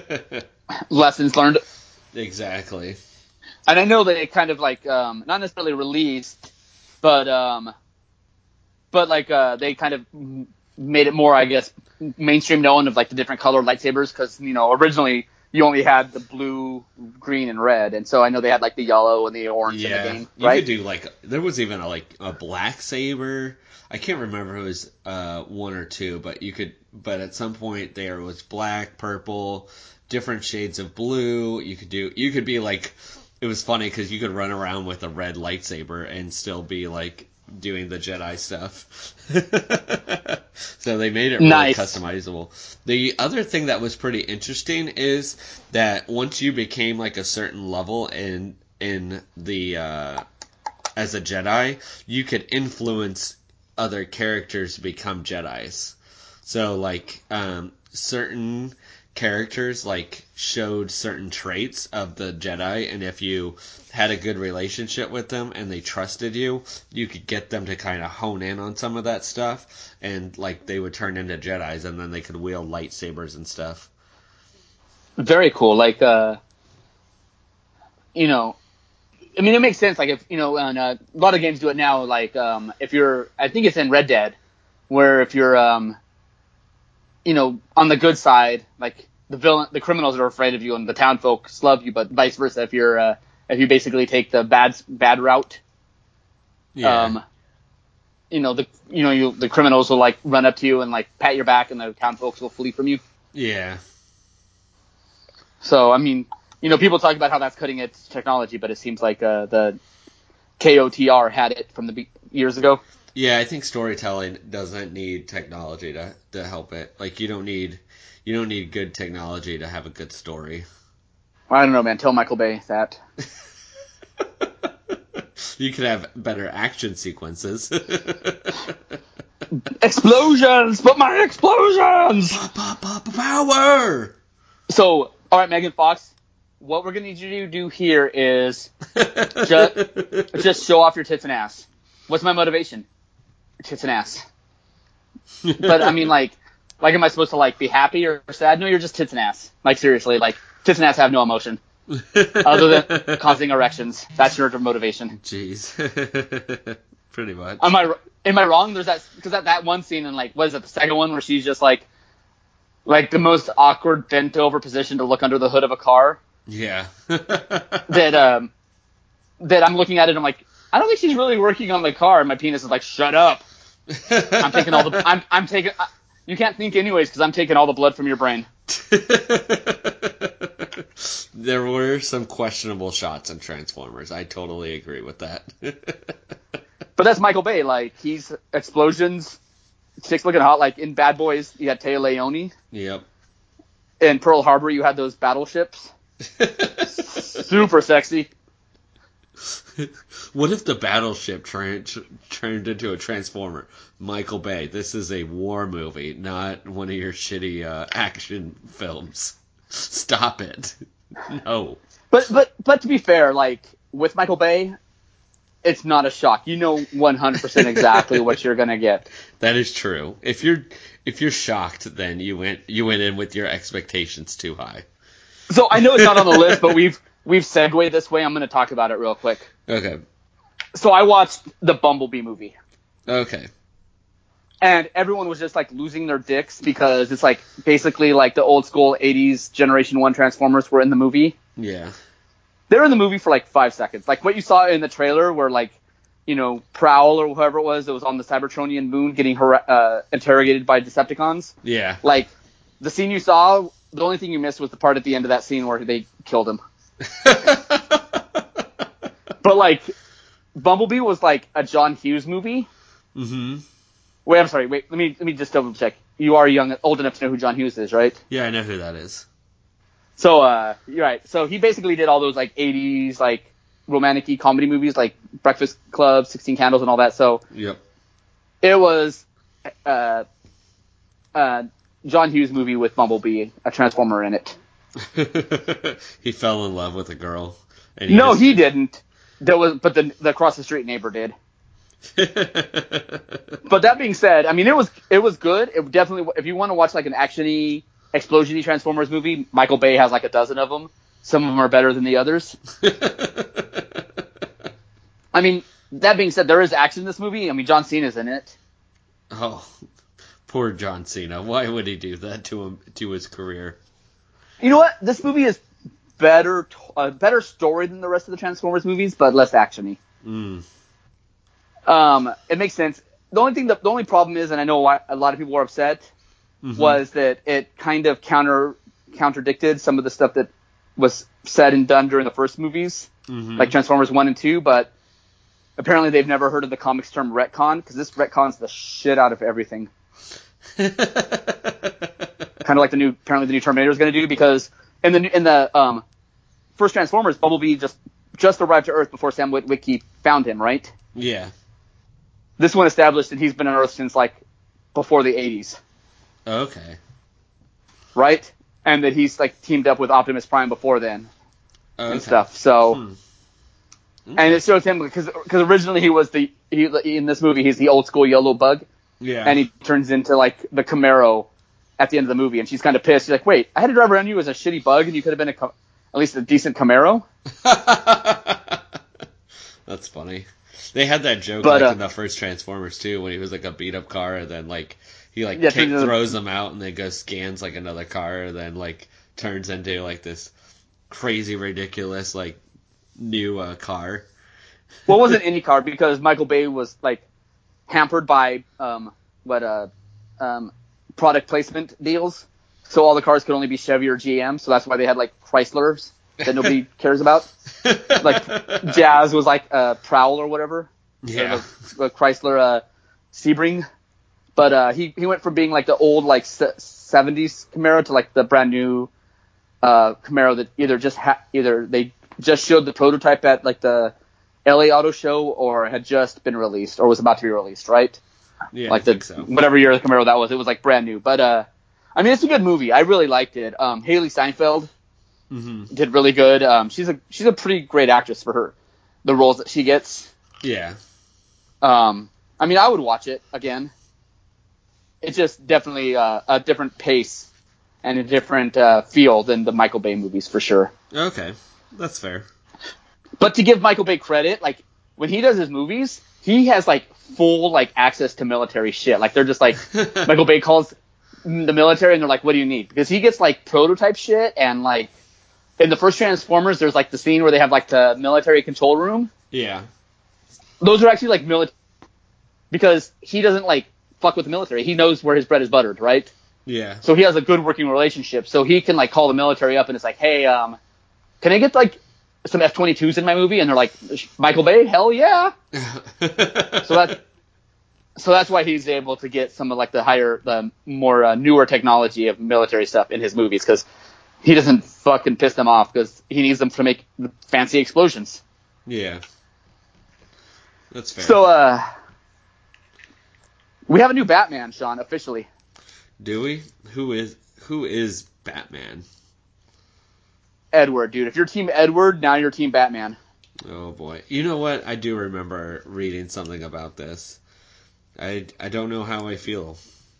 Lessons learned. Exactly. And I know they kind of like um, not necessarily released, but um, but like uh, they kind of made it more, I guess, mainstream known of like the different colored lightsabers, because you know originally you only had the blue, green, and red, and so I know they had like the yellow and the orange Yeah, in the game, you right? could do like there was even a, like a black saber. I can't remember if it was uh, one or two, but you could. But at some point there was black, purple, different shades of blue. You could do. You could be like. It was funny because you could run around with a red lightsaber and still be like doing the Jedi stuff. So they made it really Nice. customizable. The other thing that was pretty interesting is that once you became like a certain level in in the uh, as a Jedi, you could influence other characters to become Jedis. So like um, certain characters like showed certain traits of the Jedi, and if you had a good relationship with them and they trusted you, you could get them to kind of hone in on some of that stuff, and like they would turn into Jedis, and then they could wield lightsabers and stuff. Very cool. Like, uh, you know, I mean, it makes sense. Like, if you know, and, uh, a lot of games do it now. Like, um, if you're, I think it's in Red Dead, where if you're, um, you know, on the good side, like the villain, the criminals are afraid of you, and the town folks love you. But vice versa, if you're, uh, if you basically take the bad bad route, Yeah. um, you know, the you know, you the criminals will like run up to you and like pat your back, and the town folks will flee from you. Yeah. So, I mean, you know, people talk about how that's cutting edge technology, but it seems like uh, the K O T R had it from the be- years ago. Yeah, I think storytelling doesn't need technology to, to help it. Like you don't need you don't need good technology to have a good story. I don't know, man. Tell Michael Bay that. You could have better action sequences. Explosions! But my explosions! Power! So, all right, Megan Fox, what we're going to need you to do here is just, just show off your tits and ass. What's my motivation? Tits and ass. But, I mean, like, like, am I supposed to, like, be happy or sad? No, you're just tits and ass. Like, seriously, like, tits and ass have no emotion. Other than causing erections. That's your motivation. Jeez. Pretty much. Am I, am I wrong? There's that, because that, that one scene in, like, what is it, the second one where she's just, like, like the most awkward bent over position to look under the hood of a car. Yeah. that um that I'm looking at it, I'm like, I don't think she's really working on the car. And my penis is like, shut up. I'm taking all the I'm I'm taking I, you can't think anyways because I'm taking all the blood from your brain. There were some questionable shots in Transformers. I totally agree with that. But that's Michael Bay. Like, he's explosions, chicks looking hot. Like in Bad Boys, you had Taya Leone. Yep. In Pearl Harbor, you had those battleships. Super sexy. What if the battleship tra- turned into a transformer? Michael Bay, this is a war movie, not one of your shitty uh, action films. Stop it. No. But but but to be fair, like with Michael Bay, it's not a shock. You know one hundred percent exactly what you're gonna get. That is true. If you're if you're shocked, then you went you went in with your expectations too high. So I know it's not on the list, but we've we've segued this way. I'm going to talk about it real quick. Okay. So I watched the Bumblebee movie. Okay. And everyone was just like losing their dicks because it's like basically like the old school eighties Generation one Transformers were in the movie. Yeah. They were in the movie for like five seconds. Like what you saw in the trailer where like, you know, Prowl or whoever it was that was on the Cybertronian moon getting har- uh, interrogated by Decepticons. Yeah. Like the scene you saw, the only thing you missed was the part at the end of that scene where they killed him. But like, Bumblebee was like a John Hughes movie. Mm-hmm. Wait, I'm sorry. Wait, let me let me just double check. You are young, old enough to know who John Hughes is, right? Yeah, I know who that is. So, uh, you're right. So he basically did all those like eighties like romantic-y comedy movies like Breakfast Club, Sixteen Candles, and all that. So Yep. it was uh, uh, John Hughes movie with Bumblebee, a Transformer in it. He fell in love with a girl. And he No, just... he didn't. There was, but the the across the street neighbor did. But that being said, I mean, it was it was good. It definitely, if you want to watch like an actiony, explosiony Transformers movie, Michael Bay has like a dozen of them. Some of them are better than the others. I mean, that being said, there is action in this movie. I mean, John Cena's in it. Oh, poor John Cena. Why would he do that to him to his career? You know what? This movie is better, a better story than the rest of the Transformers movies, but less actiony. Mm. Um, it makes sense. The only thing, that, the only problem is, and I know why a lot of people were upset, mm-hmm. was that it kind of counter contradicted some of the stuff that was said and done during the first movies, mm-hmm. like Transformers one and two. But apparently, they've never heard of the comics term retcon because this retcons the shit out of everything. Kind of like the new, apparently the new Terminator is going to do, because in the in the um, first Transformers, Bumblebee just just arrived to Earth before Sam Witwicky found him, right? Yeah. This one established that he's been on Earth since like before the eighties. Okay. right? And that he's like teamed up with Optimus Prime before then Okay. and stuff. So, Hmm. and Okay. it shows him because because originally he was the he in this movie he's the old school yellow bug, Yeah. and he turns into like the Camaro at the end of the movie, and she's kind of pissed. She's like, "Wait, I had to drive around you as a shitty bug, and you could have been a at least a decent Camaro." That's funny. They had that joke But, like uh, in the first Transformers too, when he was like a beat up car, and then like he like Yeah, take, turns into- throws them out, and then goes scans like another car, and then like turns into like this crazy ridiculous like new uh, car. Well, it wasn't any car because Michael Bay was like hampered by um what uh um product placement deals, so all the cars could only be Chevy or G M. So that's why they had like Chryslers that nobody cares about. Like Jazz was like a Prowl or whatever. Yeah. Or the, the Chrysler uh, Sebring. But uh, he he went from being like the old like seventies Camaro to like the brand new uh, Camaro that either just ha- either they just showed the prototype at like the L A Auto Show or had just been released or was about to be released, right? Yeah, like I the think so. whatever year the Camaro that was, it was like brand new. But uh, I mean, it's a good movie. I really liked it. Um, Haley Steinfeld Hmm. did really good. Um, she's a she's a pretty great actress for her the roles that she gets. Yeah. Um, I mean, I would watch it again. It's just definitely uh, a different pace and a different uh, feel than the Michael Bay movies for sure. Okay, that's fair. But to give Michael Bay credit, like when he does his movies, he has like full like access to military shit. Like they're just like Michael Bay calls the military and they're like, "What do you need?" Because he gets like prototype shit and like in the first Transformers, there's like the scene where they have like the military control room. Yeah. Those are actually like military because he doesn't like fuck with the military. He knows where his bread is buttered, right? Yeah. So he has a good working relationship. So he can like call the military up and it's like, "Hey, um, can I get like some F twenty-twos in my movie?" And they're like, "Michael Bay, hell yeah!" So that so that's why he's able to get some of like the higher, the more uh, newer technology of military stuff in his movies because he doesn't fucking piss them off because he needs them to make fancy explosions. Yeah. That's fair. So uh, we have a new Batman, Sean, officially. Do we? Who is who is Batman? Edward, dude. If you're Team Edward, now you're Team Batman. Oh boy. You know what? I do remember reading something about this. I I don't know how I feel.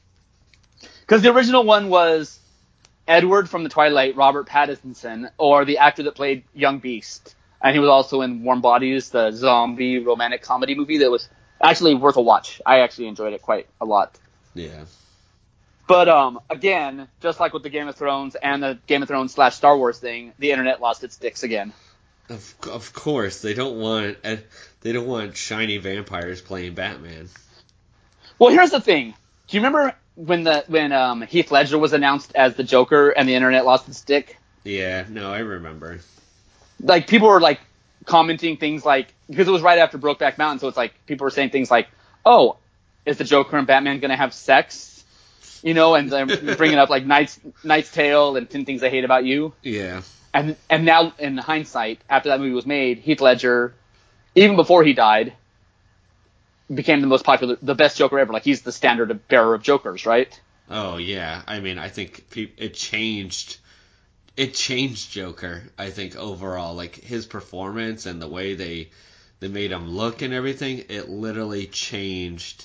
Because the original one was Edward from the Twilight, Robert Pattinson, or the actor that played Young Beast. And he was also in Warm Bodies, the zombie romantic comedy movie that was actually worth a watch. I actually enjoyed it quite a lot. Yeah. But um, again, just like with the Game of Thrones and the Game of Thrones slash Star Wars thing, the internet lost its dicks again. Of of course they don't want they don't want shiny vampires playing Batman. Well, here's the thing. Do you remember when the when um, Heath Ledger was announced as the Joker and the internet lost its dick? Yeah, no, I remember. Like people were like commenting things like because it was right after Brokeback Mountain, so it's like people were saying things like, "Oh, is the Joker and Batman gonna have sex?" You know, and they're bringing up like Knight's Knight's Tale and ten Things I Hate About You. Yeah. And and now in hindsight, after that movie was made, Heath Ledger, even before he died, became the most popular, the best Joker ever. Like he's the standard bearer of Jokers, right? Oh yeah. I mean, I think pe- it changed. It changed Joker. I think overall, like his performance and the way they they made him look and everything, it literally changed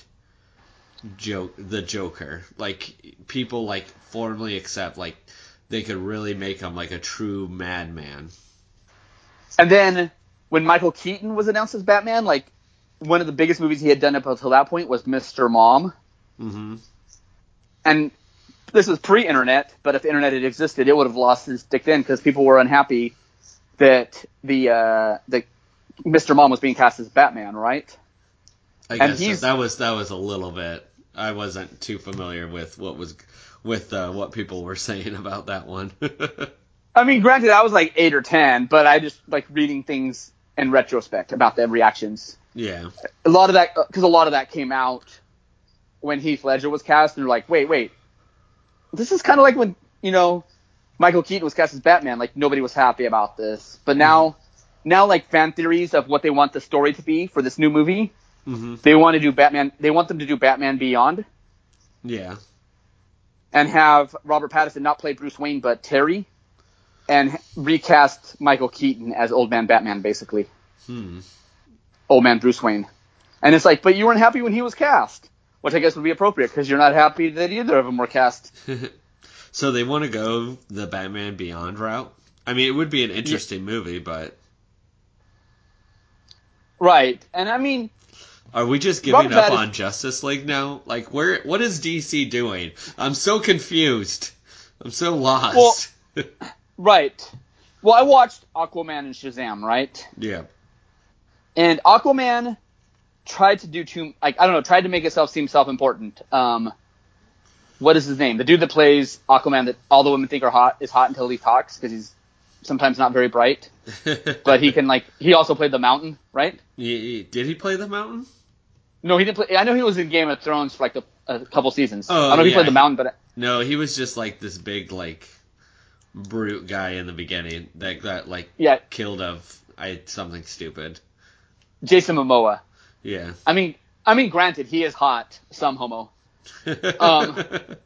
joke the Joker. Like people like formally accept like they could really make him like a true madman. And then when Michael Keaton was announced as Batman, like one of the biggest movies he had done up until that point was Mister Mom. Mm-hmm. And this was pre-internet, but if the internet had existed, it would have lost its dick then because people were unhappy that the uh, the Mister Mom was being cast as Batman, right? I And guess so. he's- that was that was a little bit. I wasn't too familiar with what was with uh, what people were saying about that one. I mean, granted, I was like eight or ten, but I just like reading things in retrospect about the reactions. Yeah. A lot of that, because a lot of that came out when Heath Ledger was cast, and they're like, wait, wait, this is kind of like when you know Michael Keaton was cast as Batman. Like nobody was happy about this, but now, mm-hmm. now like fan theories of what they want the story to be for this new movie. Mm-hmm. They want to do Batman. They want them to do Batman Beyond. Yeah. and have Robert Pattinson not play Bruce Wayne but Terry, and recast Michael Keaton as Old Man Batman, basically. Hmm. Old Man Bruce Wayne. And it's like, but you weren't happy when he was cast, which I guess would be appropriate because you're not happy that either of them were cast. So they want to go the Batman Beyond route? I mean, it would be an interesting yeah. movie, but... Right. And I mean... Are we just giving Robert up Pattinson... on Justice League now? Like, where? What is D C doing? I'm so confused. I'm so lost. Well, right. Well, I watched Aquaman and Shazam, right? Yeah. And Aquaman tried to do too... Like, I don't know, tried to make itself seem self-important. Um... What is his name? The dude that plays Aquaman that all the women think are hot is hot until he talks because he's sometimes not very bright. But he can, like, he also played the Mountain, right? Yeah, did he play the Mountain? No, he didn't play. I know he was in Game of Thrones for like a, a couple seasons. Oh, I don't know if yeah. he played the Mountain, but. No, he was just like this big, like, brute guy in the beginning that got, like, yeah. killed of I something stupid. Jason Momoa. Yeah. I mean, I mean, granted, he is hot, some homo. um,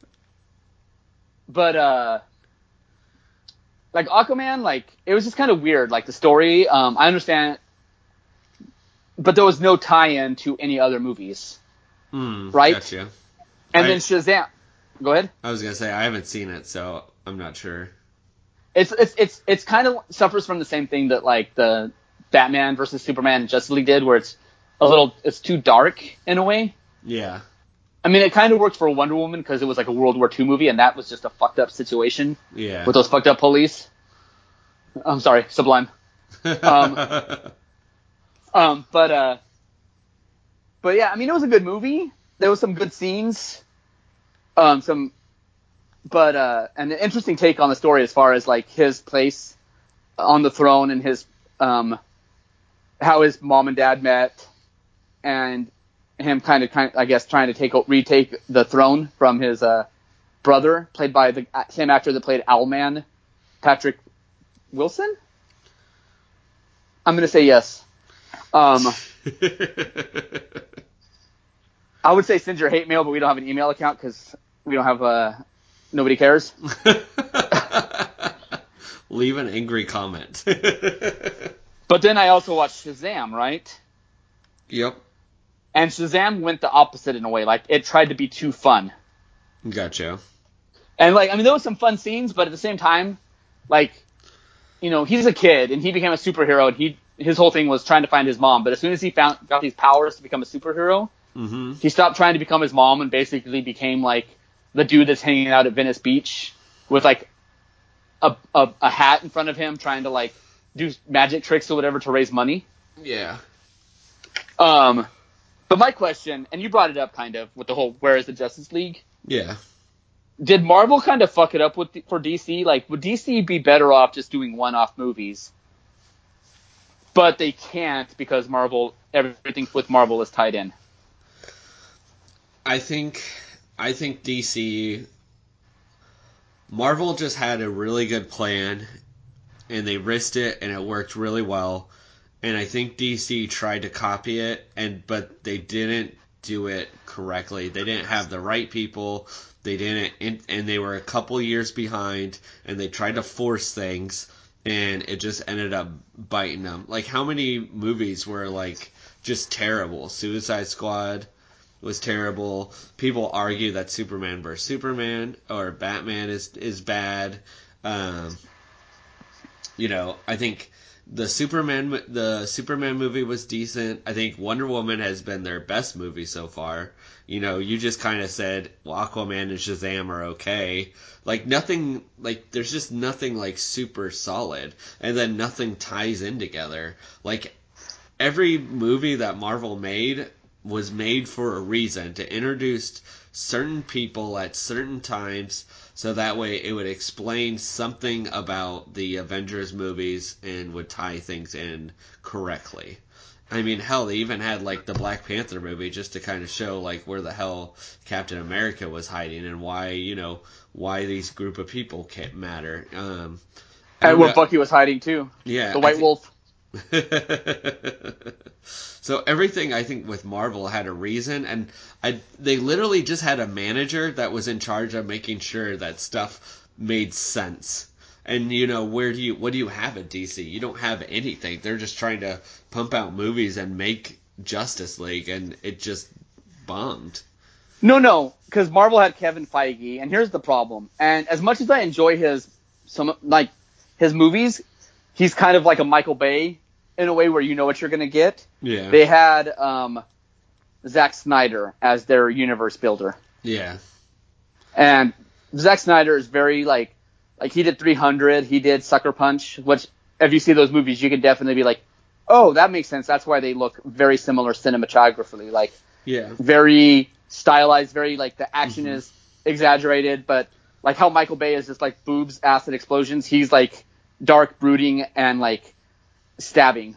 but uh, like Aquaman, like it was just kind of weird. Like the story, um, I understand, but there was no tie-in to any other movies, mm, right? Gotcha. And I, then Shazam. Go ahead. I was gonna say I haven't seen it, so I'm not sure. It's it's it's it's kind of suffers from the same thing that like the Batman versus Superman Justice League did, where it's a little it's too dark in a way. Yeah. I mean, it kind of worked for Wonder Woman because it was like a World War Two movie, and that was just a fucked up situation. Yeah. With those fucked up police. I'm sorry, Sublime. Um, um, but uh, but yeah, I mean, it was a good movie. There was some good scenes. Um, some, but uh, and an interesting take on the story as far as like his place on the throne and his um, how his mom and dad met, and him kind of, kind of, I guess, trying to take retake the throne from his uh, brother, played by the same actor that played Owlman, Patrick Wilson. I'm gonna say yes. Um, I would say send your hate mail, but we don't have an email account because we don't have uh, nobody cares. Leave an angry comment. But then I also watched Shazam, right? Yep. And Shazam went the opposite in a way. Like, it tried to be too fun. Gotcha. And, like, I mean, there was some fun scenes, but at the same time, like, you know, he's a kid, and he became a superhero, and he his whole thing was trying to find his mom. But as soon as he found got these powers to become a superhero, mm-hmm. he stopped trying to become his mom and basically became, like, the dude that's hanging out at Venice Beach with, like, a, a, a hat in front of him trying to, like, do magic tricks or whatever to raise money. Yeah. Um... But my question, and you brought it up kind of with the whole where is the Justice League? Yeah. Did Marvel kind of fuck it up with for D C? Like, would D C be better off just doing one-off movies? But they can't because Marvel, everything with Marvel is tied in. I think, I think D C, Marvel just had a really good plan, and they risked it, and it worked really well. And I think D C tried to copy it, and but they didn't do it correctly. They didn't have the right people. They didn't, and, and they were a couple years behind, and they tried to force things, and it just ended up biting them. Like, how many movies were, like, just terrible? Suicide Squad was terrible. People argue that Superman versus Superman or Batman is is bad. Um, you know, I think... The Superman the Superman movie was decent. I think Wonder Woman has been their best movie so far. You know, you just kind of said, well, Aquaman and Shazam are okay. Like, nothing, like, there's just nothing, like, super solid. And then nothing ties in together. Like, every movie that Marvel made was made for a reason, to introduce certain people at certain times, so that way it would explain something about the Avengers movies and would tie things in correctly. I mean, hell, they even had, like, the Black Panther movie just to kind of show, like, where the hell Captain America was hiding and why, you know, why these group of people can't matter. Um, and where Bucky was hiding, too. Yeah. The White th- Wolf. So everything I think with Marvel had a reason, and I they literally just had a manager that was in charge of making sure that stuff made sense. And you know, where do you what do you have at D C? You don't have anything. They're just trying to pump out movies and make Justice League, and it just bombed. No, no, because Marvel had Kevin Feige, and here's the problem. And as much as I enjoy his some like his movies, he's kind of like a Michael Bay in a way where you know what you're gonna get. Yeah. They had um, Zack Snyder as their universe builder, Yeah. and Zack Snyder is very like like he did three hundred, he did Sucker Punch, which if you see those movies, you can definitely be like, oh, that makes sense. That's why they look very similar cinematographically, like Yeah. very stylized, very like the action Mhm. is exaggerated, but like how Michael Bay is just like boobs, acid explosions. He's like dark, brooding, and like stabbing.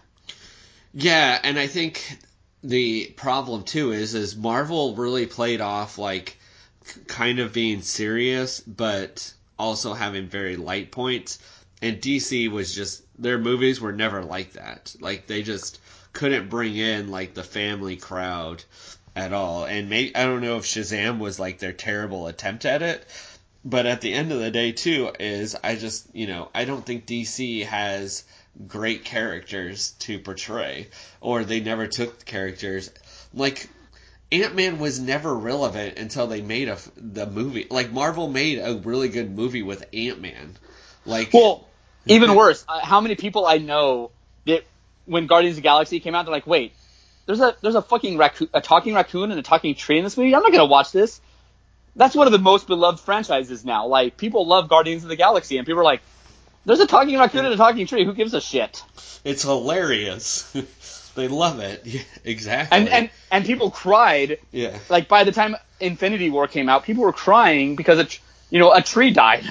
Yeah, and I think the problem too is is Marvel really played off like kind of being serious, but also having very light points. And D C was just their movies were never like that. Like they just couldn't bring in like the family crowd at all. And maybe I don't know if Shazam was like their terrible attempt at it, but at the end of the day too is I just, you know, I don't think D C has great characters to portray, or they never took characters like Ant-Man was never relevant until they made a the movie. Like Marvel made a really good movie with Ant-Man. Like, Well, even worse, uh, how many people I know that when Guardians of the Galaxy came out, they're like, wait, there's a there's a fucking raccoon, a talking raccoon and a talking tree in this movie. I'm not gonna watch this. That's one of the most beloved franchises now. Like people love Guardians of the Galaxy, and people are like, there's a talking raccoon and a talking tree. Who gives a shit? it's hilarious. They love it. Yeah, exactly. And and and people cried. Yeah. Like by the time Infinity War came out, people were crying because a tr- you know a tree died.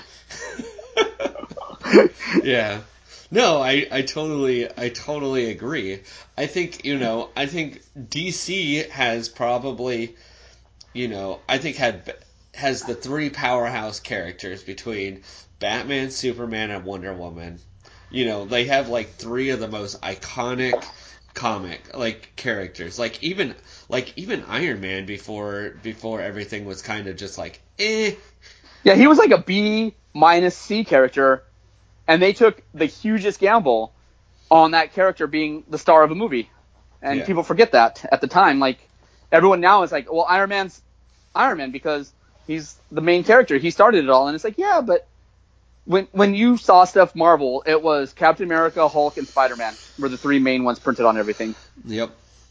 Yeah. No, I, I totally I totally agree. I think, you know, I think D C has probably, you know, I think had has the three powerhouse characters between Batman, Superman, and Wonder Woman. You know, they have like three of the most iconic comic like characters. Like even like even Iron Man before before everything was kind of just like eh. Yeah, he was like a B minus C character, and they took the hugest gamble on that character being the star of a movie. And Yeah. people forget that at the time. Like, everyone now is like, well, Iron Man's Iron Man because he's the main character. He started it all. And it's like, yeah, but when when you saw stuff Marvel, it was Captain America, Hulk, and Spider-Man were the three main ones printed on everything. Yep.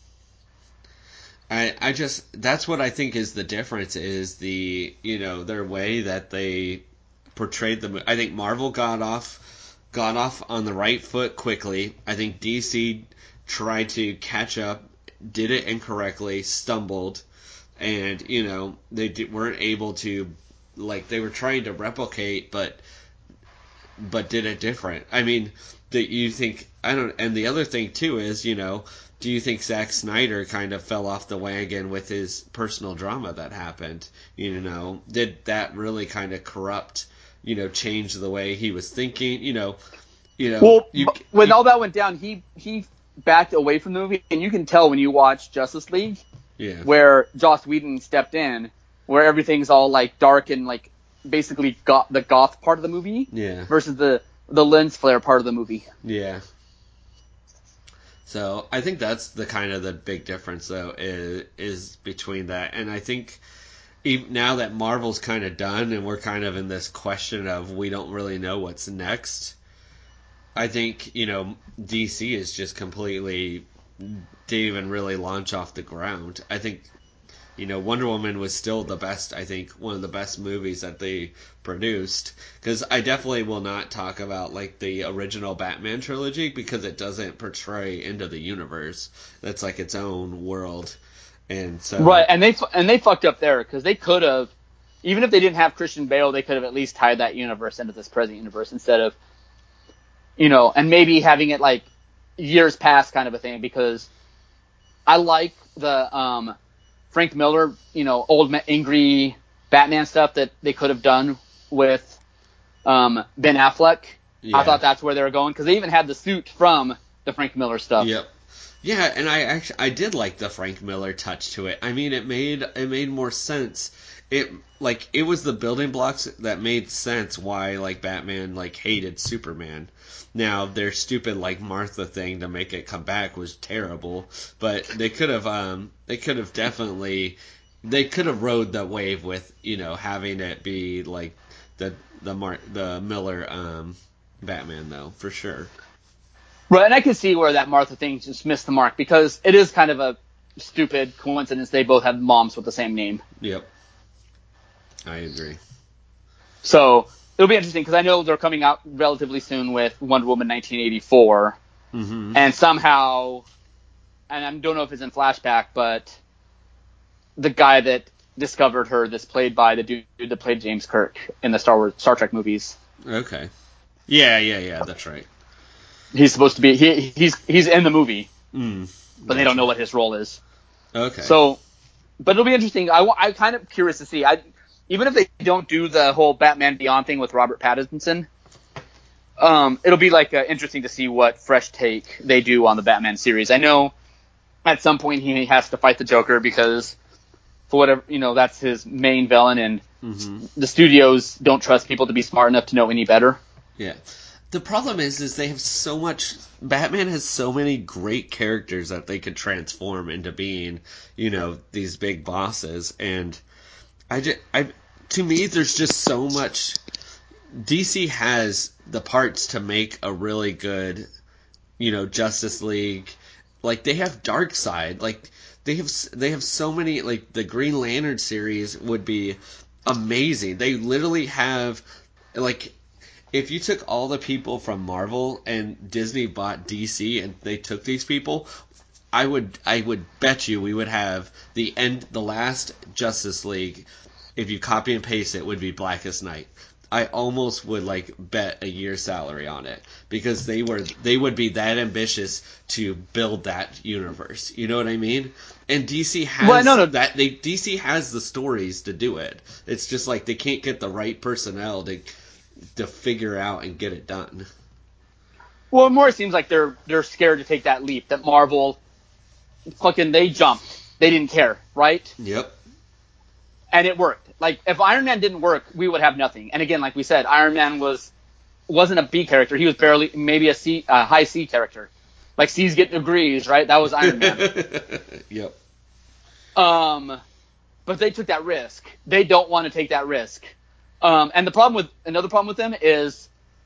I I just that's what I think is the difference is the you know their way that they portrayed the I think Marvel got off got off on the right foot quickly. I think D C tried to catch up, did it incorrectly, stumbled, and you know they did, weren't able to like they were trying to replicate, but but did it different. I mean, that you think I don't. And the other thing too is, you know, do you think Zack Snyder kind of fell off the wagon with his personal drama that happened? You know, did that really kind of corrupt? You know, change the way he was thinking. You know, you know. Well, You, when you, all that went down, he he backed away from the movie, and you can tell when you watch Justice League, yeah, where Joss Whedon stepped in, where everything's all like dark and like basically got the goth part of the movie yeah, versus the the lens flare part of the movie. yeah. So I think that's the kind of the big difference though is is between that, and I think even now that Marvel's kind of done and we're kind of in this question of we don't really know what's next. I think you know D C is just completely didn't even really launch off the ground. I think you know Wonder Woman was still the best. I think one of the best movies that they produced because I definitely will not talk about like the original Batman trilogy because it doesn't portray into the universe. That's like its own world, and so Right, and they and they fucked up there because they could have, even if they didn't have Christian Bale, they could have at least tied that universe into this present universe instead of, you know, and maybe having it like years past kind of a thing because I like the um, Frank Miller, you know, old angry Batman stuff that they could have done with um, Ben Affleck. I yeah, thought that's where they were going because they even had the suit from the Frank Miller stuff. Yep. Yeah, and I actually I did like the Frank Miller touch to it. I mean, it made it made more sense. It like it was the building blocks that made sense why like Batman like hated Superman. Now their stupid like Martha thing to make it come back was terrible, but they could have um they could have definitely they could have rode the wave with, you know, having it be like the the Mar- the Miller um Batman though, for sure. Right, and I can see where that Martha thing just missed the mark because it is kind of a stupid coincidence they both have moms with the same name. Yep. I agree. So it'll be interesting because I know they're coming out relatively soon with Wonder Woman nineteen eighty-four, Mm-hmm. and somehow, and I don't know if it's in flashback, but the guy that discovered her, that's played by the dude that played James Kirk in the Star Wars, Star Trek movies. Okay. Yeah, yeah, yeah. That's right. He's supposed to be he he's he's in the movie, Mm, but gotcha. they don't know what his role is. Okay. So, but it'll be interesting. I I'm kind of curious to see. I even if they don't do the whole Batman Beyond thing with Robert Pattinson, um, it'll be like uh, interesting to see what fresh take they do on the Batman series. I know at some point he has to fight the Joker because for whatever you know that's his main villain, and mm-hmm. the studios don't trust people to be smart enough to know any better. Yeah. The problem is, is they have so much. Batman has so many great characters that they could transform into being, you know, these big bosses. And I just, I, to me, there's just so much. D C has the parts to make a really good, you know, Justice League. Like they have Darkseid. Like they have, they have so many. Like the Green Lantern series would be amazing. They literally have, like. If you took all the people from Marvel and Disney bought D C and they took these people, I would I would bet you we would have the end the last Justice League, if you copy and paste it, would be Blackest Night. I almost would like bet a year's salary on it because they were they would be that ambitious to build that universe. You know what I mean? And D C has Well, no, no. that they D C has the stories to do it. It's just like they can't get the right personnel to to figure out and get it done. Well, more it seems like they're they're scared to take that leap. That Marvel, fucking, they jumped. They didn't care, right? Yep. And it worked. Like if Iron Man didn't work, we would have nothing. And again, like we said, Iron Man was wasn't a B character. He was barely maybe a C, a high C character. Like C's getting degrees, right? That was Iron Man. Yep. Um, but they took that risk. They don't want to take that risk. Um, and the problem with another problem with them is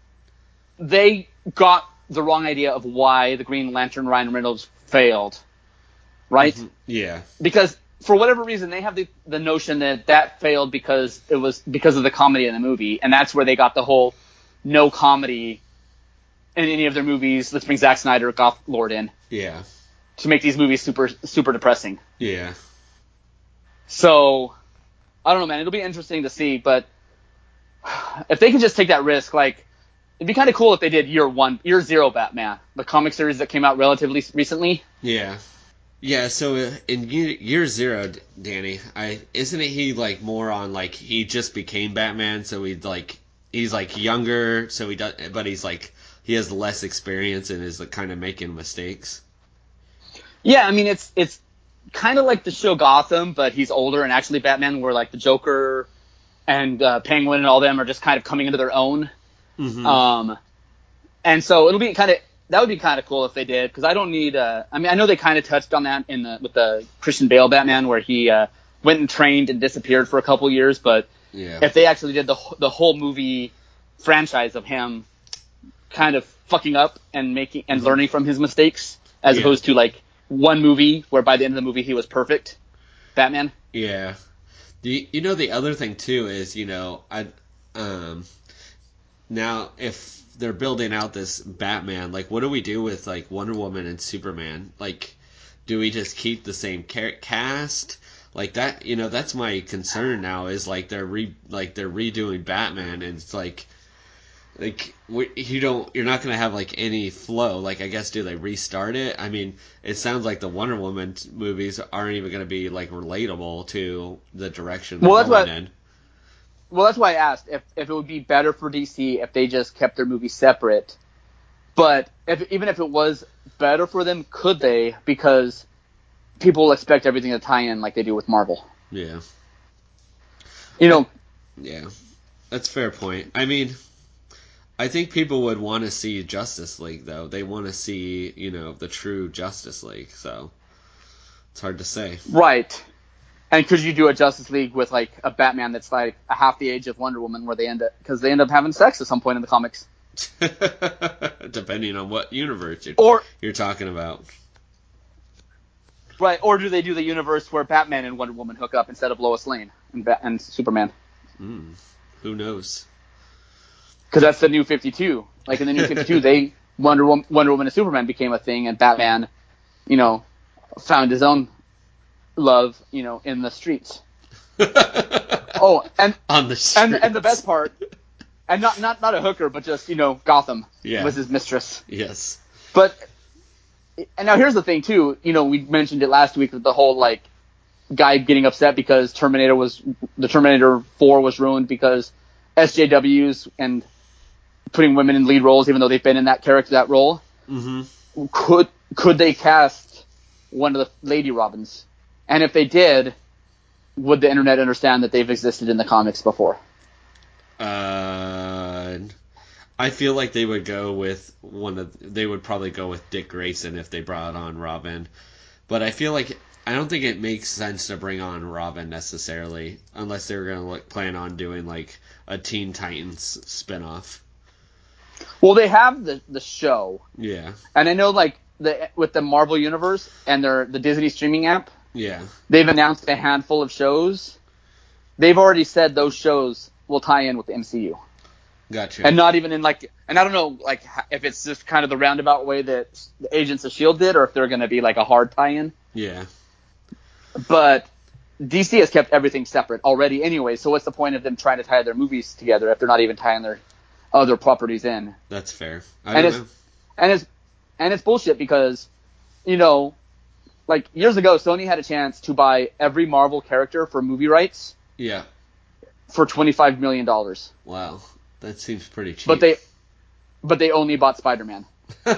they got the wrong idea of why the Green Lantern Ryan Reynolds failed, right? Mm-hmm. Yeah. Because for whatever reason they have the, the notion that that failed because it was because of the comedy in the movie, and that's where they got the whole no comedy in any of their movies. Let's bring Zack Snyder, Goth Lord in. Yeah. To make these movies super super depressing. Yeah. So I don't know, man. It'll be interesting to see, but if they can just take that risk, like, it'd be kind of cool if they did year one, year zero Batman, the comic series that came out relatively recently. Yeah. Yeah, so uh, in year, year zero, Danny, I isn't it he like more on like he just became Batman, so he like he's like younger, so he does, but he's like he has less experience and is like kind of making mistakes. Yeah, I mean it's it's kind of like the show Gotham, but he's older and actually Batman, where like the Joker and uh, Penguin and all them are just kind of coming into their own. Mm-hmm. Um, and so it'll be kind of that would be kind of cool if they did, because I don't need. Uh, I mean, I know they kind of touched on that in the with the Christian Bale Batman, where he uh, went and trained and disappeared for a couple years. But yeah. if they actually did the the whole movie franchise of him kind of fucking up and making and Mm-hmm. learning from his mistakes, as Yeah. opposed to like one movie where by the end of the movie he was perfect, Batman. Yeah. The, you know, the other thing too is, you know, I um now if they're building out this Batman, like what do we do with like Wonder Woman and Superman? Like, do we just keep the same ca- cast? Like that, you know, that's my concern now. Is like they're re like they're redoing Batman, and it's like like we, you don't you're not gonna have like any flow. Like I guess do they restart it? I mean, it sounds like the Wonder Woman t- movies aren't even gonna be like relatable to the direction they're Well, that's going what. in. Well, that's why I asked if if it would be better for D C if they just kept their movies separate, But if, even if it was better for them, could they? Because people will expect everything to tie in like they do with Marvel. Yeah. You know. Yeah. That's a fair point. I mean, I think people would want to see Justice League, though. They want to see, you know, the true Justice League, so it's hard to say. Right. And could you do a Justice League with, like, a Batman that's, like, a half the age of Wonder Woman where they end up, because they end up having sex at some point in the comics? Depending on what universe you're, or, you're talking about. Right, or do they do the universe where Batman and Wonder Woman hook up instead of Lois Lane and, ba- and Superman? Mm, who knows? Because that's the new fifty-two. Like, in the new fifty-two, they Wonder Woman, Wonder Woman and Superman became a thing, and Batman, you know, found his own love, you know, in the streets. oh, and on the streets. and and the best part, and not not not a hooker, but just, you know, Gotham yeah. was his mistress. Yes. But and now here's the thing too. You know, we mentioned it last week with the whole like guy getting upset because Terminator was the Terminator four was ruined because S J Ws and putting women in lead roles, even though they've been in that character that role. Mm-hmm. Could could they cast one of the Lady Robins? And if they did, would the internet understand that they've existed in the comics before? Uh, I feel like they would go with one of. They would probably go with Dick Grayson if they brought on Robin, but I feel like I don't think it makes sense to bring on Robin necessarily unless they were going to like plan on doing like a Teen Titans spinoff. Well, they have the the show. Yeah. And I know like the with the Marvel Universe and their the Disney streaming app. Yeah. They've announced a handful of shows. They've already said those shows will tie in with the M C U. Gotcha. And not even in like, and I don't know like if it's just kind of the roundabout way that the Agents of S H I E L D did, or if they're going to be like a hard tie-in. Yeah. But D C has kept everything separate already anyway, so what's the point of them trying to tie their movies together if they're not even tying their other properties in? That's fair. I and don't it's, know. And it's and it's bullshit because, you know, like years ago, Sony had a chance to buy every Marvel character for movie rights. Yeah. For twenty-five million dollars. Wow, that seems pretty cheap. But they, but they only bought Spider-Man.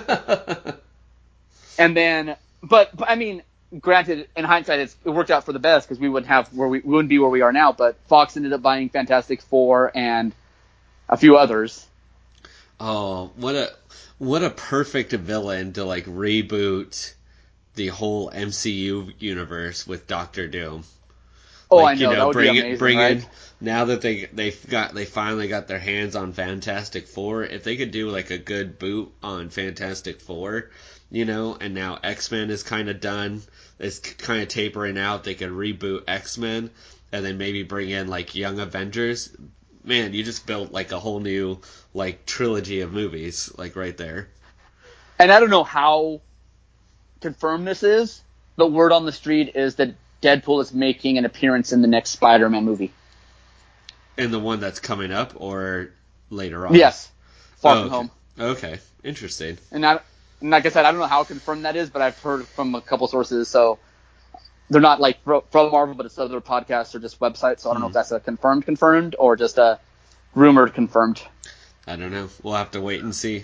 And then, but, but I mean, granted, in hindsight, it's, it worked out for the best because we wouldn't have where we, we wouldn't be where we are now. But Fox ended up buying Fantastic Four and a few others. Oh, what a what a perfect villain to like reboot the whole M C U universe with Doctor Doom. Oh, like, I know, you know, that would bring be it, amazing, bring right? in now that they they've got they finally got their hands on Fantastic Four. If they could do like a good boot on Fantastic Four, you know, and now X-Men is kind of done, it's kind of tapering out. They could reboot X-Men and then maybe bring in like Young Avengers. Man, you just built like a whole new like trilogy of movies like right there. And I don't know how confirmed this is. The word on the street is that Deadpool is making an appearance in the next Spider-Man movie. In the one that's coming up or later on? Yes. Far oh, From okay. Home. Okay. Interesting. And, I, and like I said, I don't know how confirmed that is, but I've heard from a couple sources. So they're not like from Marvel, but it's other podcasts or just websites. So I don't hmm. know if that's a confirmed confirmed or just a rumored confirmed. I don't know. We'll have to wait and see.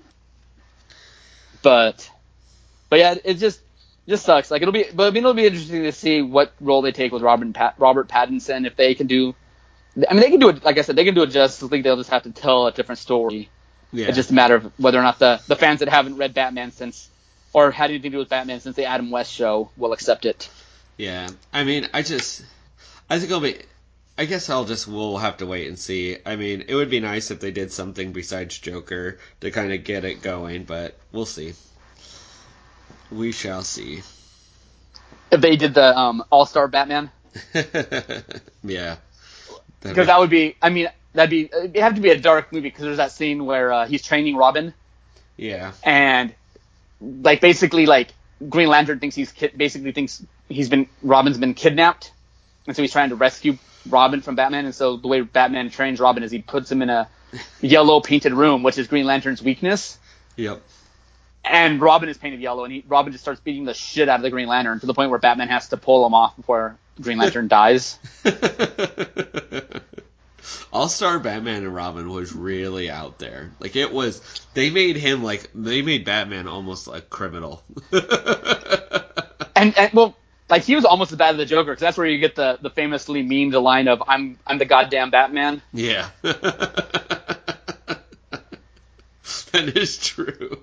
But, but yeah, it just just sucks. Like it'll be, but I mean, it'll be interesting to see what role they take with Robert Pat, Robert Pattinson if they can do. I mean, they can do it. Like I said, they can do a Justice League. They'll just have to tell a different story. Yeah. It's just a matter of whether or not the the fans that haven't read Batman since or had anything to do with Batman since the Adam West show will accept it. Yeah. I mean, I just, I think I'll be. I guess I'll just, we'll have to wait and see. I mean, it would be nice if they did something besides Joker to kind of get it going, but we'll see. We shall see. If they did the um, All-Star Batman. Yeah. Because that would be, I mean, that'd be, it'd have to be a dark movie because there's that scene where uh, he's training Robin. Yeah. And, like, basically, like, Green Lantern thinks he's, ki- basically thinks he's been, Robin's been kidnapped. And so he's trying to rescue Robin from Batman. And so the way Batman trains Robin is he puts him in a yellow painted room, which is Green Lantern's weakness. Yep. And Robin is painted yellow, and he, Robin just starts beating the shit out of the Green Lantern to the point where Batman has to pull him off before Green Lantern dies. All Star Batman and Robin was really out there. Like it was, they made him like they made Batman almost like criminal. and, and well, like he was almost as bad as the Joker, because that's where you get the, the famously memed line of "I'm I'm the goddamn Batman." Yeah, that is true.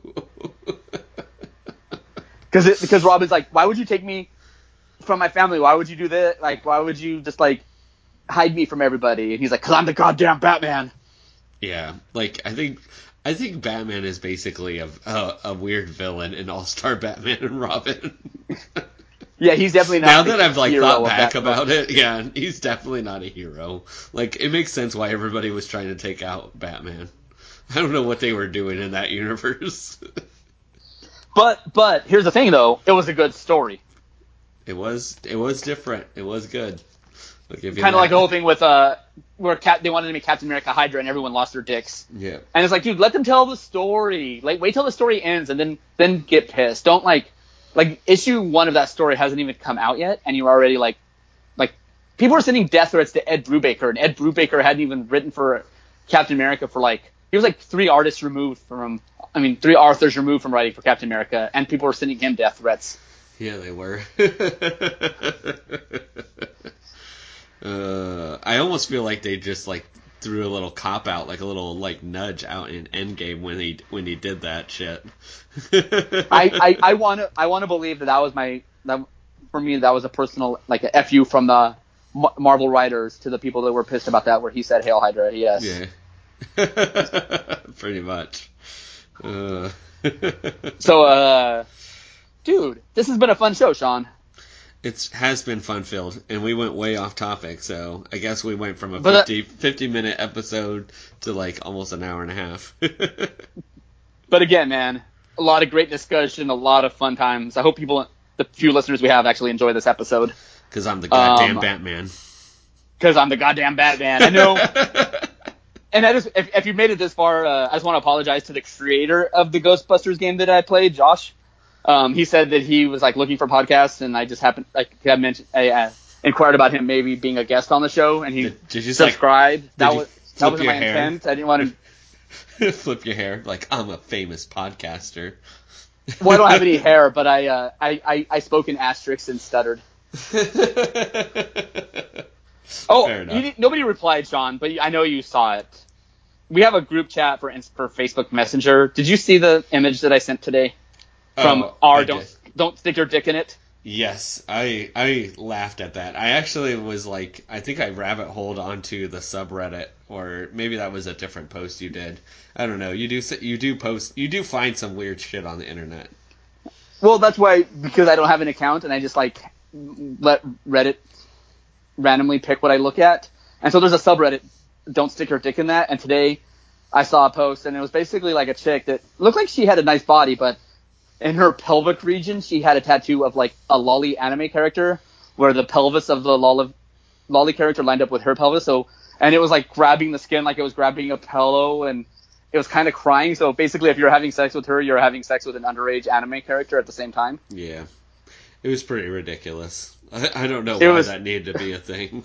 Because because Robin's like, why would you take me from my family? Why would you do that? Like, why would you just like hide me from everybody? And he's like, because I'm the goddamn Batman. Yeah, like I think I think Batman is basically a a, a weird villain in All Star Batman and Robin. Yeah, he's definitely not. Now that I've like hero thought of back that about book. it, yeah, he's definitely not a hero. Like it makes sense why everybody was trying to take out Batman. I don't know what they were doing in that universe. But but here's the thing though, it was a good story. It was it was different. It was good. I'll give you Kind of that. like the whole thing with uh where Cap, they wanted to make Captain America Hydra and everyone lost their dicks. Yeah. And it's like, dude, let them tell the story. Like, wait till the story ends and then then get pissed. Don't like like issue one of that story hasn't even come out yet, and you're already like like people are sending death threats to Ed Brubaker, and Ed Brubaker hadn't even written for Captain America for like he was like three artists removed from I mean three authors removed from writing for Captain America, and people were sending him death threats. Yeah, they were. uh, I almost feel like they just like threw a little cop out, like a little like nudge out in Endgame when he when he did that shit. I I I want to I want to believe that that was my that for me that was a personal like a F U from the Ma- Marvel writers to the people that were pissed about that, where he said "Hail Hydra." Yes. Yeah. Pretty much. Uh. So, uh, dude, this has been a fun show, Sean. It has been fun filled, and we went way off topic, so I guess we went from a But, uh, fifty, fifty minute episode to like almost an hour and a half. But again, man, a lot of great discussion, a lot of fun times. I hope people, the few listeners we have, actually enjoy this episode. Because I'm the goddamn Um, Batman. Because I'm the goddamn Batman. I know. And I just, if, if you made it this far, uh, I just want to apologize to the creator of the Ghostbusters game that I played, Josh. Um, he said that he was like looking for podcasts, and I just happened, like I mentioned, I uh, inquired about him maybe being a guest on the show, and he Did, did you subscribed. Like, that did was you that wasn't your my hair? intent. I didn't want to. Flip your hair like I'm a famous podcaster. Well, I don't have any hair, but I uh, I, I I spoke in asterisks and stuttered. Oh, Fair enough. you didn't- nobody replied, Sean, but I know you saw it. We have a group chat for for Facebook Messenger. Did you see the image that I sent today from Oh, R? I Don't did. don't stick your dick in it. Yes, I I laughed at that. I actually was like, I think I rabbit holed onto the subreddit, or maybe that was a different post you did. I don't know. You do s- you do post you do find some weird shit on the internet. Well, that's why, because I don't have an account and I just like let Reddit randomly pick what I look at. And so there's a subreddit, don't stick your dick in that. And today I saw a post, and it was basically like a chick that looked like she had a nice body, but in her pelvic region she had a tattoo of like a lolly anime character, where the pelvis of the lolly, lolly character lined up with her pelvis. So, and it was like grabbing the skin like it was grabbing a pillow, and it was kind of crying. So basically, if you're having sex with her, you're having sex with an underage anime character at the same time. Yeah, it was pretty ridiculous. I, I don't know It why was- that needed to be a thing.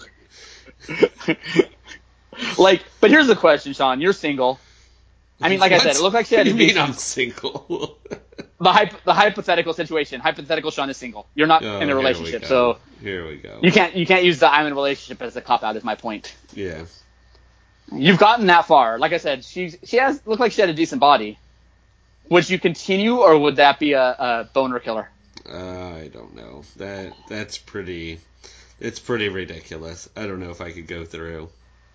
Like, but here's the question, Sean. You're single. I mean, like I said, it looked like she had What a do you mean decent- I'm single? the hyp- the hypothetical situation. Hypothetical Sean is single. You're not Oh, in a here we relationship, go. so Here we go. you can't you can't use the I'm in a relationship as a cop out. Is my point. Yeah. You've gotten that far. Like I said, she's she has looked like she had a decent body. Would you continue, or would that be a, a boner killer? Uh, I don't know. That that's pretty. It's pretty ridiculous. I don't know if I could go through.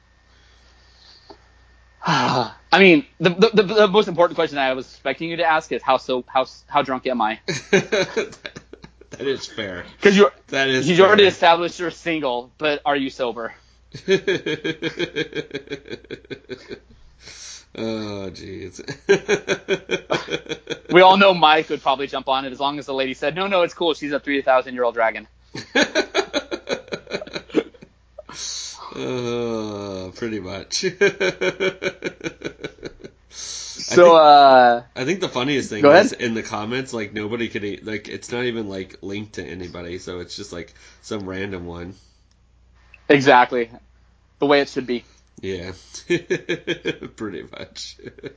I mean, the, the the the most important question I was expecting you to ask is how so how how drunk am I? That is fair. Because you're That is. you fair. already established you're single, but are you sober? Oh, jeez. We all know Mike would probably jump on it as long as the lady said, no, no, it's cool. She's a three thousand year old dragon. Uh, pretty much. So, uh, I think the funniest thing Go is ahead. in the comments, like nobody could e- like it's not even like linked to anybody, so it's just like some random one. exactly the way it should be. Yeah, pretty much.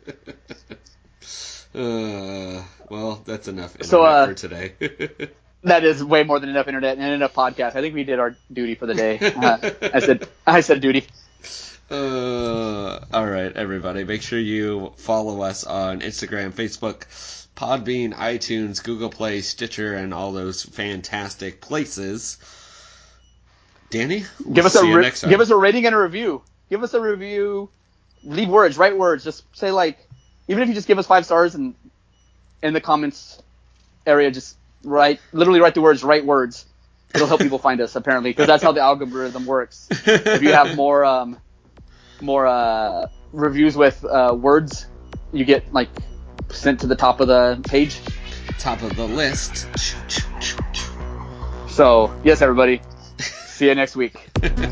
uh, well, that's enough internet So, uh, for today. That is way more than enough internet and enough podcast. I think we did our duty for the day. Uh, I said, I said duty. Uh, all right, everybody. Make sure you follow us on Instagram, Facebook, Podbean, iTunes, Google Play, Stitcher, and all those fantastic places. Danny, we'll Give us see a you re- next time. give us a rating and a review. Give us a review. Leave words, write words. Just say like, even if you just give us five stars and in the comments area, just write, literally write the words, write words. It'll help people find us apparently because that's how the algorithm works. If you have more um, more uh, reviews with uh, words, you get like sent to the top of the page. Top of the list. So yes, everybody. See you next week.